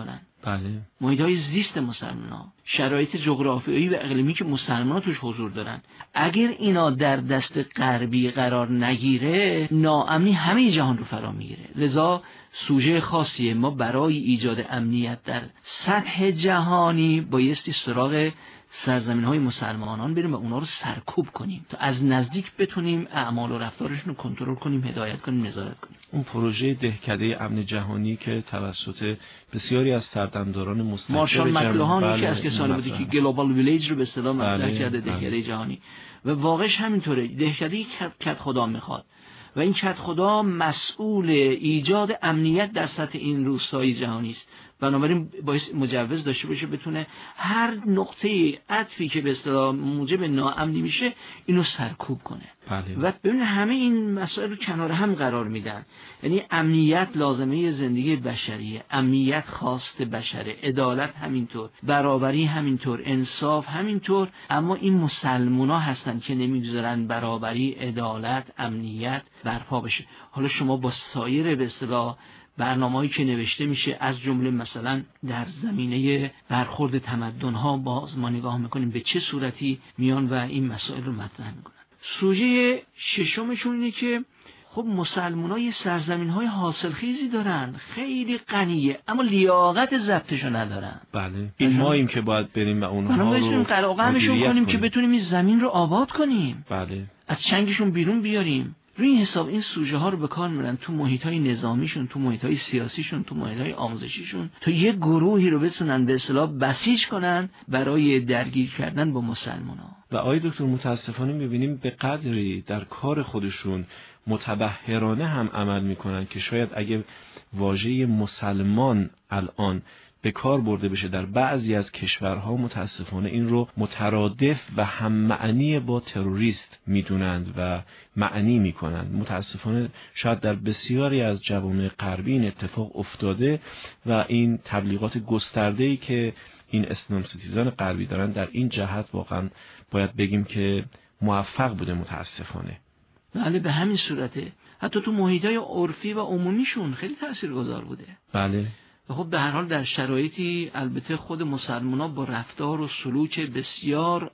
بله. محیط‌های زیست مسلمان‌ها، شرایط جغرافیایی و اقلیمی که مسلمان‌ها توش حضور دارن، اگر اینا در دست غربی قرار نگیره ناامنی همه جهان رو فرا میگیره. لذا سوژه خاصیه. ما برای ایجاد امنیت در سطح جهانی بایستی سراغ سرزمین‌های مسلمانان بریم و اونا رو سرکوب کنیم تا از نزدیک بتونیم اعمال و رفتارشون رو کنترل کنیم، هدایت کنیم، نظارت کنیم. اون پروژه دهکده امن جهانی که توسط بسیاری از سردمداران مستقل مارشال مکلوهان بله، یکی از کسانی بوده که گلوبال ویلیج رو به اصطلاح مطرح بله، کرده، دهکده بله. جهانی، و واقعش همینطوره. دهکده کد خدا میخواد و این کد خدا مسئول ایجاد امنیت در سطح این روستای جهانی است. بنابراین باید مجوز داشته باشه بتونه هر نقطه عطفی که به اصطلاح موجب ناامنی میشه اینو سرکوب کنه. بله. و ببین همه این مسائل رو کنار هم قرار میدن. یعنی امنیت لازمه زندگی بشریه، امنیت خواست بشره، عدالت همینطور، برابری همینطور، انصاف همینطور. اما این مسلمونا هستن که نمیذارن برابری، عدالت، امنیت برپا بشه. حالا شما با سایر به اصطلاح برنامه‌ای که نوشته میشه از جمله مثلا در زمینه برخورد تمدن‌ها باز ما نگاه میکنیم به چه صورتی میان و این مسائل رو مطرح میکنن. سوژه ششمشون اینه که خب مسلمان‌ها یه سرزمین‌های حاصلخیزی دارن، خیلی غنیه، اما لیاقت ضبطشو ندارن. بله. این ماییم که باید بریم و اونها رو قراقمشون کنیم که بتونیم این زمین رو آباد کنیم. بله. از چنگشون بیرون بیاریم. روی این حساب این سوژه ها رو به کار میبرن تو محیط‌های نظامیشون، تو محیط‌های سیاسیشون، تو محیط‌های آموزشیشون، تا یه گروهی رو بتونن به اصطلاح بسیج کنن برای درگیر کردن با مسلمان‌ها. و آقای دکتر متاسفانه می‌بینیم به قدری در کار خودشون متبحرانه هم عمل میکنن که شاید اگه واژه مسلمان الان به کار برده بشه در بعضی از کشورها متاسفانه این رو مترادف و هم معنی با تروریست میدونند و معنی میکنند. متاسفانه شاید در بسیاری از جوامع غربی این اتفاق افتاده و این تبلیغات گسترده‌ای که این اسلام ستیزان غربی دارن در این جهت واقعا باید بگیم که موفق بوده متاسفانه. بله به همین صورته. حتی تو محیطای عرفی و عمومیشون خیلی تاثیرگذار بوده. بله. و خب به هر حال در شرایطی البته خود مسلمان‌ها با رفتار و سلوک بسیار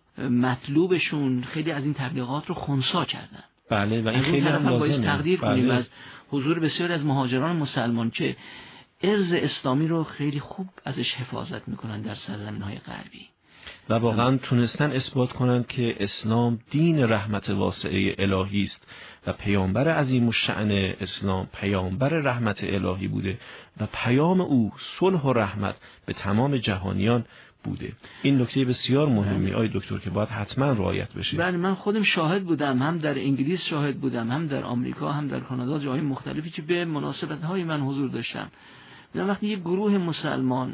مطلوبشون خیلی از این تبلیغات رو خنثی کردن. بله و این خیلی هم لازمه. تقدیر کنیم بله. از حضور بسیار از مهاجران مسلمان که ارث اسلامی رو خیلی خوب ازش حفاظت میکنن در سرزمین‌های غربی. و واقعا تونستن اثبات کنند که اسلام دین رحمت واسعه الهی است و پیامبر عظیم الشأن اسلام پیامبر رحمت الهی بوده و پیام او صلح و رحمت به تمام جهانیان بوده. این نکته بسیار مهمی آقای دکتر که باید حتما رعایت بشه. بله من خودم شاهد بودم، هم در انگلیس شاهد بودم، هم در آمریکا، هم در کانادا، جاهای مختلفی که به مناسبت‌های من حضور داشتم. در وقتی یک گروه مسلمان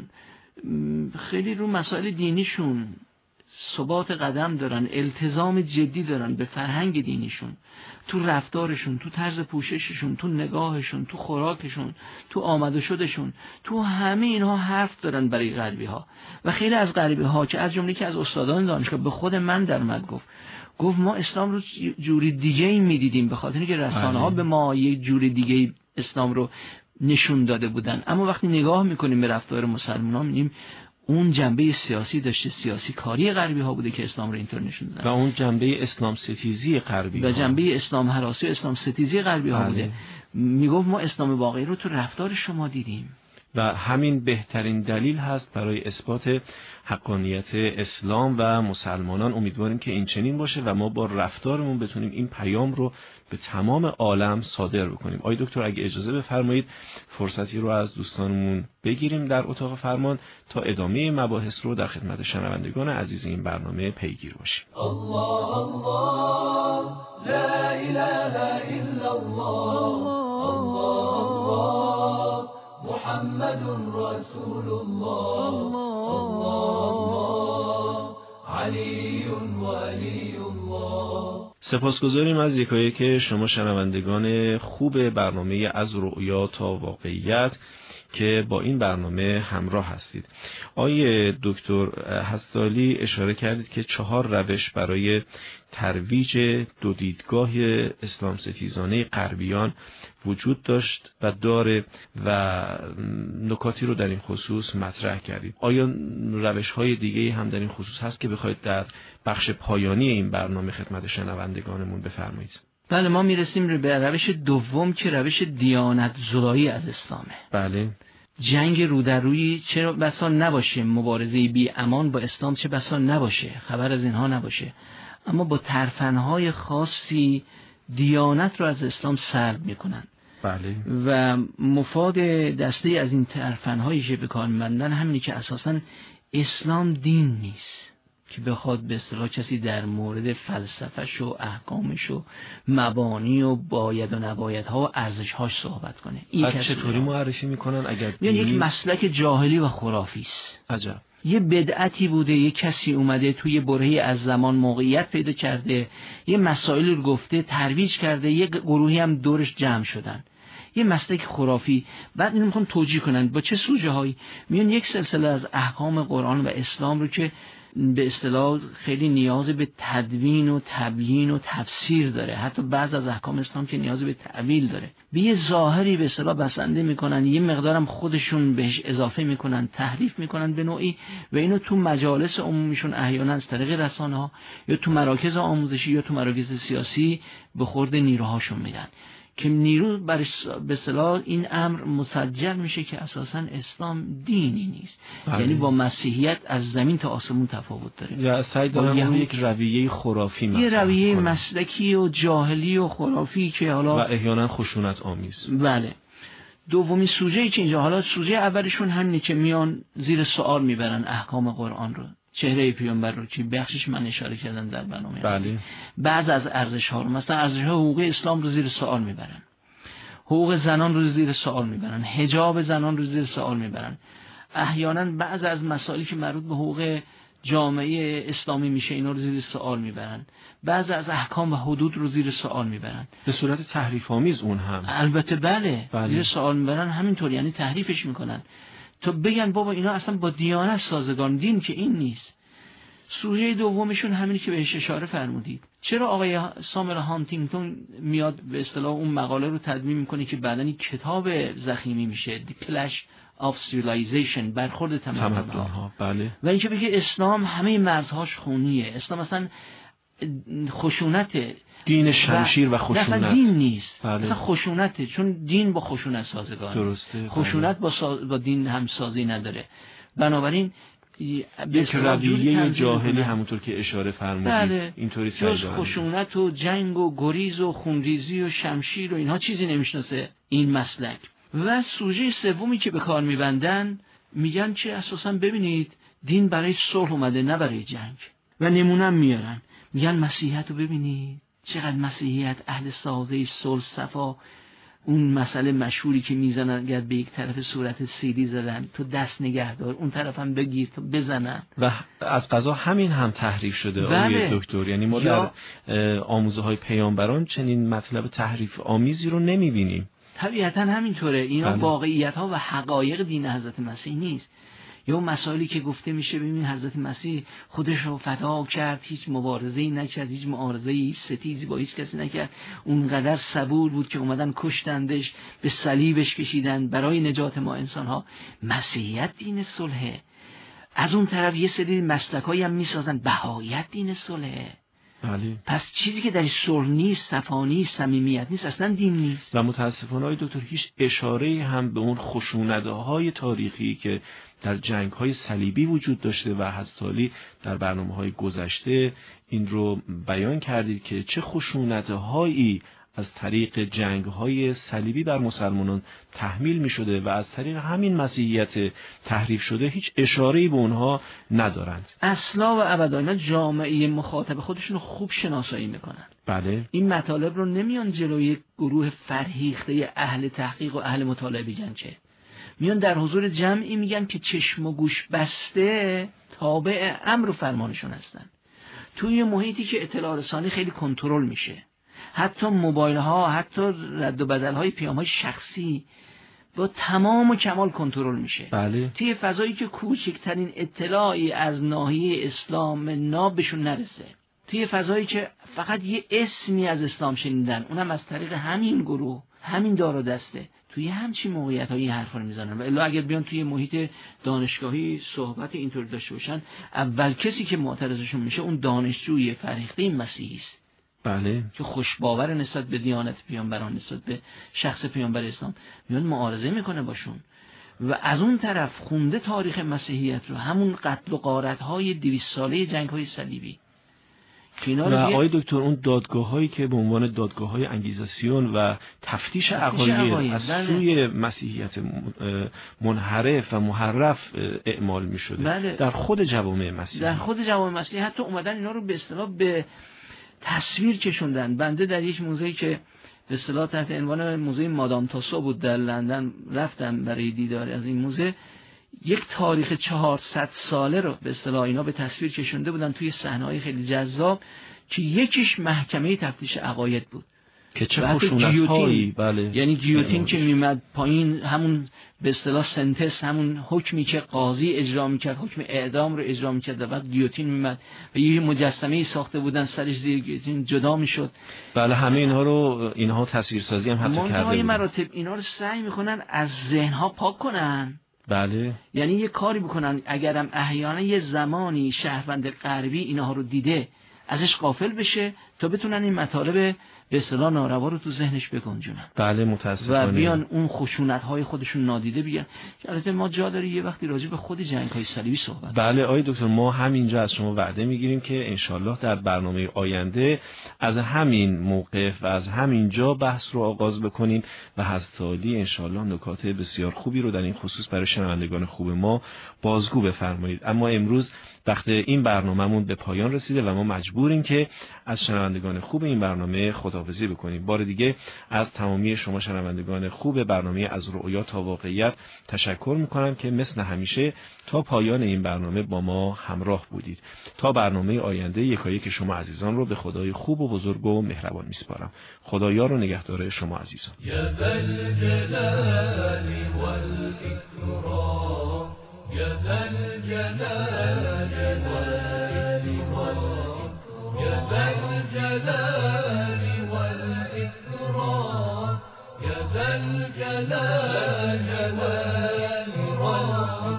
خیلی رو مسائل دینیشون ثبات قدم دارن، التزام جدی دارن به فرهنگ دینیشون، تو رفتارشون، تو طرز پوشششون، تو نگاهشون، تو خوراکشون، تو آمد و شدشون، تو همه اینها حرف دارن برای غربی ها. و خیلی از غربی ها که از جمله که از استادان دانشگاه به خود من در اومد گفت گفت ما اسلام رو جوری دیگه ای میدیدیم به خاطر اینکه رسانه ها به ما یک جوری دیگه اسلام رو نشون داده بودن. اما وقتی نگاه میکنیم به رفتار مسلمانان میبینیم اون جنبه سیاسی داشته، سیاسی کاری غربی ها بوده که اسلام رو اینطور نشون دادن. و اون جنبه اسلام ستیزی غربی و جنبه اسلام هراسی و اسلام ستیزی غربی ها بوده. میگفت ما اسلام واقعی رو تو رفتار شما دیدیم. و همین بهترین دلیل هست برای اثبات حقانیت اسلام و مسلمانان. امیدواریم که این چنین باشه و ما با رفتارمون بتونیم این پیام رو به تمام عالم صادر بکنیم. آقای دکتر اگه اجازه بفرمایید فرصتی رو از دوستانمون بگیریم در اتاق فرمان تا ادامه مباحث رو در خدمت شنوندگان عزیز این برنامه پیگیر باشیم. الله الله لا اله الا الله الله الله محمد رسول الله الله الله علی ولی الله. سپاسگزاریم از یکایک شما شنوندگان خوب برنامه از رؤیا تا واقعیت که با این برنامه همراه هستید. آقای دکتر هستالی اشاره کردید که چهار روش برای ترویج دو دیدگاه اسلام ستیزانه غربیان وجود داشت و داره و نکاتی رو در این خصوص مطرح کردید. آیا روش‌های دیگه‌ای هم در این خصوص هست که بخواید در بخش پایانی این برنامه خدمت شنوندگانمون بفرمایید؟ بله، ما میرسیم به روش دوم که روش دیانت زدایی از اسلامه. بله. جنگ رو در روی چه بسا نباشه، مبارزه بی امان با اسلام چه بسا نباشه، خبر از اینها نباشه، اما با ترفندهای خاصی دیانت رو از اسلام سلب میکنن. بله. و مفاد دسته از این ترفندهایی که به کار میبندن همینی که اساساً اسلام دین نیست که بخواد به اصطلاح کسی در مورد فلسفه‌ش و احکامش و مبانی و باید و نبایدها و ارزش‌هاش صحبت کنه. این چطوری معرفی میکنن؟ اگر یعنی یک مسلک جاهلی و خرافی است. عجب. یه بدعتی بوده، یه کسی اومده توی برهه‌ای از زمان موقعیت پیدا کرده، یه مسائل رو گفته، ترویج کرده، یه گروهی هم دورش جمع شدن، یه مسلک خرافی. بعد اینو میخوام توجیه کنن با چه سوژه هایی. میان یک سلسله از احکام قرآن و اسلام رو که به اصطلاح خیلی نیاز به تدوین و تبیین و تفسیر داره، حتی بعض از احکام اسلام که نیاز به تعویل داره، به یه ظاهری به اصطلاح بسنده میکنن، یه مقدارم خودشون بهش اضافه میکنن، تحریف میکنن به نوعی، و اینو تو مجالس عمومیشون احیانا از طریق رسانه ها یا تو مراکز آموزشی یا تو مراکز سیاسی به خورد نیروهاشون میدن که نیرو برش به اصطلاح این امر مسجل میشه که اساساً اسلام دینی نیست. بله. یعنی با مسیحیت از زمین تا آسمون تفاوت داره. یا سعی دارن اون یک رویه خرافی مثلا یه رویه مسلکی و جاهلی و خرافی که حالا و احیانا خشونت آمیز. بله. دومی سوژه‌ای که اینجا، حالا سوژه اولشون همینه که میان زیر سوال میبرن احکام قرآن رو، چهره پیامبر رو که بخشش من اشاره کردم در برنامه. بله. بعض از ارزش‌ها رو، مثلا ارزش‌های حقوقی اسلام رو زیر سوال میبرن، حقوق زنان رو زیر سوال میبرن، حجاب زنان رو زیر سوال میبرن، احیانا بعض از مسائلی که مربوط به حقوق جامعه اسلامی میشه اینا رو زیر سوال میبرن، بعض از احکام و حدود رو زیر سوال میبرن به صورت تحریف آمیز. اون هم البته بله, بله. زیر سوال میبرن، همینطور یعنی تحریفش میکنن تا بگن بابا اینا اصلا با دیانت سازگار، دین که این نیست. سوژه دومشون همینی که بهش اشاره فرمودید. چرا آقای ساموئل هانتینگتون میاد به اصطلاح اون مقاله رو تدوین میکنه که بعداً این کتاب ضخیمی میشه، The Clash of Civilization، برخورد تمدن‌ها. بله. و اینکه بگه اسلام همه مرزهاش خونیه، اسلام اصلا خشونت، دین شمشیر و خشونت، اصلا دین نیست. بله. اصلا خشونته، چون دین با خشونت سازگار. درسته. خشونت با, ساز... با دین همسازی نداره. بنابراین یک رویه جاهلی همونطور که اشاره فرمودید. بله. اینطوری جز خشونت و جنگ و گریز و خونریزی و شمشیر و اینها چیزی نمیشناسه این مسلک. و سوژه سومی که به کار میبندن میگن که اساسا ببینید دین برای صلح اومده نه برای جنگ. و نمونم میارن، میگن مسیحیت رو ببینید چقدر مسیحیت اهل سازه صلح صفا، اون مسئله مشهوری که میزنن اگر به یک طرف صورت سیلی زدن تو دست نگهدار، اون طرف هم بگیر تو بزنن. و از قضا همین هم تحریف شده. آقای دکتر، یعنی ما در آموزه های پیامبران چنین مطلب تحریف آمیزی رو نمیبینیم. طبیعتا همینطوره. اینا بله. واقعیت ها و حقایق دین حضرت مسیح نیست. یا مسائلی که گفته میشه ببین حضرت مسیح خودش رو فدا کرد، هیچ مبارزه‌ای نکرد، هیچ معارضه‌ای، هیچ ستیزی با هیچ کسی نکرد، اونقدر صبور بود که اومدن کشتندش، به صلیبش کشیدن برای نجات ما انسان‌ها. مسیحیت دین صلحه. از اون طرف یه سری مسلکایی هم میسازن، بهاییت دین صلحه. بله. پس چیزی که در صلح نیست، صفا نیست، صمیمیت نیست، اصلا دین نیست. و متاسفانه آقای دکتر هیچ اشاره‌ای هم به اون خشونت‌های تاریخی که در جنگ‌های صلیبی وجود داشته و هستالی در برنامه‌های گذشته این رو بیان کردید که چه خشونت‌هایی از طریق جنگ‌های صلیبی بر مسلمانان تحمیل می‌شده و از طریق همین مسیحیت تحریف شده هیچ اشاره‌ای به اونها ندارند. اصلا و ابدا اینا جامعه مخاطب خودشون رو خوب شناسایی میکنن. بله. این مطالب رو نمیان جلوی گروه فرهیخته اهل تحقیق و اهل مطالعه بگن، چه میان در حضور جمعی میگن که چشم و گوش بسته تابع امر و فرمانشون هستن. توی محیطی که اطلاع رسانی خیلی کنترل میشه، حتی موبایل ها، حتی رد و بدل های پیام های شخصی با تمام و کمال کنترل میشه. بله. توی فضایی که کوچکترین اطلاعی از ناحیه اسلام ناب بهشون نرسه، توی فضایی که فقط یه اسمی از اسلام شنیدن، اونم از طریق همین گروه، همین دار و دسته، توی همچین موقعیت هایی حرفا رو میزنن. و الا اگر بیان توی محیط دانشگاهی صحبت اینطور داشته باشن، اول کسی که معترضشون میشه اون دانشجوی فرهیخته مسیحی است. بله. که خوشباور نسبت به دیانت پیامبران، نسبت به شخص پیامبر اسلام، میاد معارضه میکنه باشون. و از اون طرف خونده تاریخ مسیحیت رو، همون قتل و غارت‌های دویست ساله جنگ‌های صلیبی. و آقای دکتر اون دادگاه‌هایی که به عنوان دادگاه‌های انگیزاسیون و تفتیش عقاید از سوی مسیحیت منحرف و محرف اعمال می‌شده، بله. در خود جوامع مسیحی، در خود جوامع مسیحی حتی اومدن اینا رو به اصطلاح به تصویر کشوندن. بنده در یک موزه‌ای که به اصطلاح تحت عنوان موزه مادام تاسو بود در لندن رفتم برای دیدار از این موزه، یک تاریخ چهارصد ساله رو به اصطلاح اینا به تصویر کشونده بودن توی صحنه‌های خیلی جذاب که یکیش محکمه تفتیش عقاید بود که چه خشونت‌هایی، بله، یعنی گیوتین که میمد پایین، همون به اصطلاح سنتس، همون حکمی که قاضی اجرا میکرد، حکم اعدام رو اجرا میکرد و بعد گیوتین میمد و یه مجسمه ساخته بودن سرش زیر گیوتین جدا میشد. بله همه اینها رو اینها تصویرسازی هم حتی کرده بودن. منتهای مراتب اینا رو سعی میکنن از ذهنها پاک کنن. بله. یعنی یه کاری بکنن اگرم احیانا یه زمانی شهروند غربی اینها رو دیده ازش غافل بشه تا بتونن این مطالب به اصطلاح ناروا رو تو ذهنش بگنجونن. بله متاسفانه. و بیان اون خشونت‌های خودشون نادیده بگیرن. البته ما جا داره یه وقتی راجع به خود جنگ‌های صلیبی صحبت. بله آقای دکتر، ما همینجا از شما وعده میگیریم که انشالله در برنامه آینده از همین موقف و از همین جا بحث رو آغاز بکنیم و حضرت عالی انشالله نکات بسیار خوبی رو در این خصوص برای شنوندگان خوب ما بازگو بفرمایید. اما امروز وقت این برنامه‌مون به پایان رسیده و ما مجبوریم که از شنوندگان خوب این برنامه خداحافظی بکنیم. بار دیگه از تمامی شما شنوندگان خوب برنامه از رؤیا تا واقعیت تشکر میکنم که مثل همیشه تا پایان این برنامه با ما همراه بودید. تا برنامه آینده یکایک شما عزیزان رو به خدای خوب و بزرگ و مهربان میسپارم. خدایار و نگهدار شما عزیزان. یا ذا الجلال والإکرام، یا ذا الجلال والإکرام، یا ذا الجلال والإکرام، یا ذا الجلال والإکرام،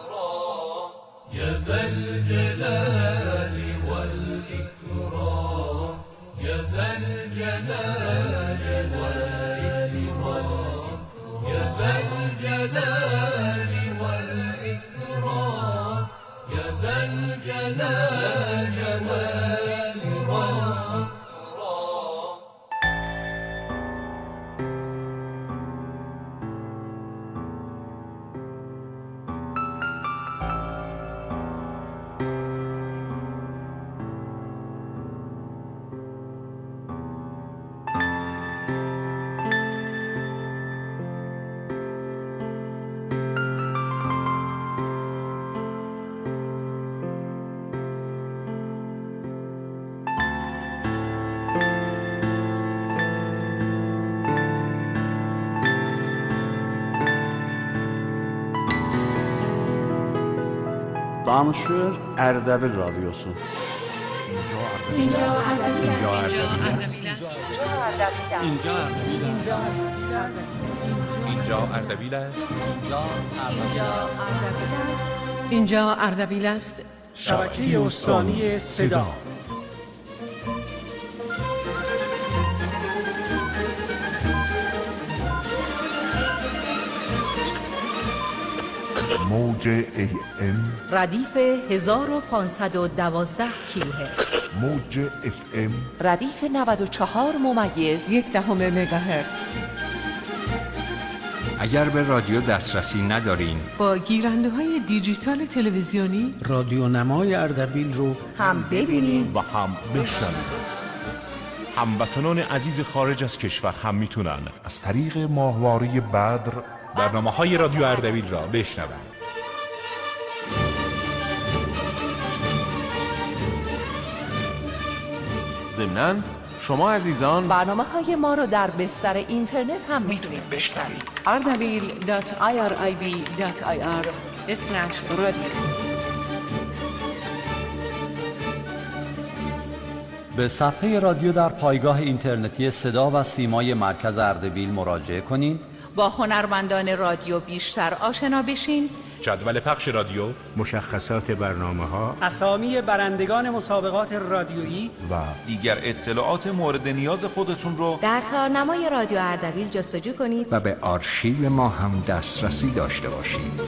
یا ذا الجلال والإکرام، یا ذا الجلال والإکرام، یا ذا الجلال والإکرام، یا ذا الجلال والإکرام. Danışır Ərdəbil Radyosu. İnca Ərdəbil. İnca Ərdəbil. İnca Ərdəbil. اینجا اردبیل است. شبکه استانی صدا. موج ای ام ردیف هزار و پانصد و دوازده کیلوهرتز، موج اف ام ردیف نود و چهار ممیز یک دهم مگاهرتز. اگر به رادیو دسترسی ندارین، با گیرنده های دیجیتال تلویزیونی رادیو نمای اردبیل رو هم ببینید و هم بشنوید. هموطنان عزیز خارج از کشور هم میتونن از طریق ماهواره بدر برنامه های رادیو اردبیل را بشنوند. ضمناً شما عزیزان برنامه های ما رو در بستر اینترنت هم میتونید بشنوید. اردبیل دات آی آر آی بی دات آی آر اسلش رادیو. به صفحه رادیو در پایگاه اینترنتی صدا و سیمای مرکز اردبیل مراجعه کنید. با هنرمندان رادیو بیشتر آشنا بشین. جدول پخش رادیو، مشخصات برنامه‌ها، اسامی برندگان مسابقات رادیویی و دیگر اطلاعات مورد نیاز خودتون رو در تارنمای رادیو اردبیل جستجو کنید و به آرشیو ما هم دسترسی داشته باشید.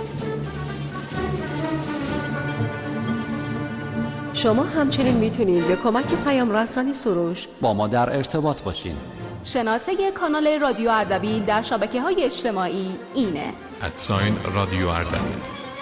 شما همچنین میتونید به کمک پیام رسانی سروش با ما در ارتباط باشین. شناسه کانال رادیو اردبیل در شبکه‌های اجتماعی اینه: ادساین رادیو اردبیل.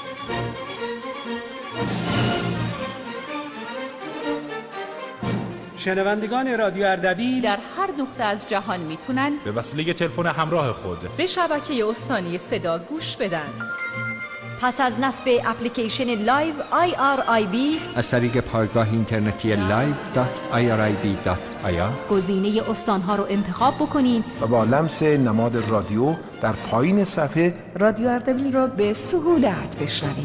شنوندگان رادیو اردبیل در هر نقطه از جهان میتونن به وسیله تلفن همراه خود به شبکه استانی صدا گوش بدن. پس از نصب اپلیکیشن لایو آی آر آی بی از طریق پایگاه اینترنتی لایو دات آی آر آی بی دات آی آر گزینه استان‌ها رو انتخاب بکنین و با لمس نماد رادیو در پایین صفحه رادیو اردبیل رو به سهولت بشنوید.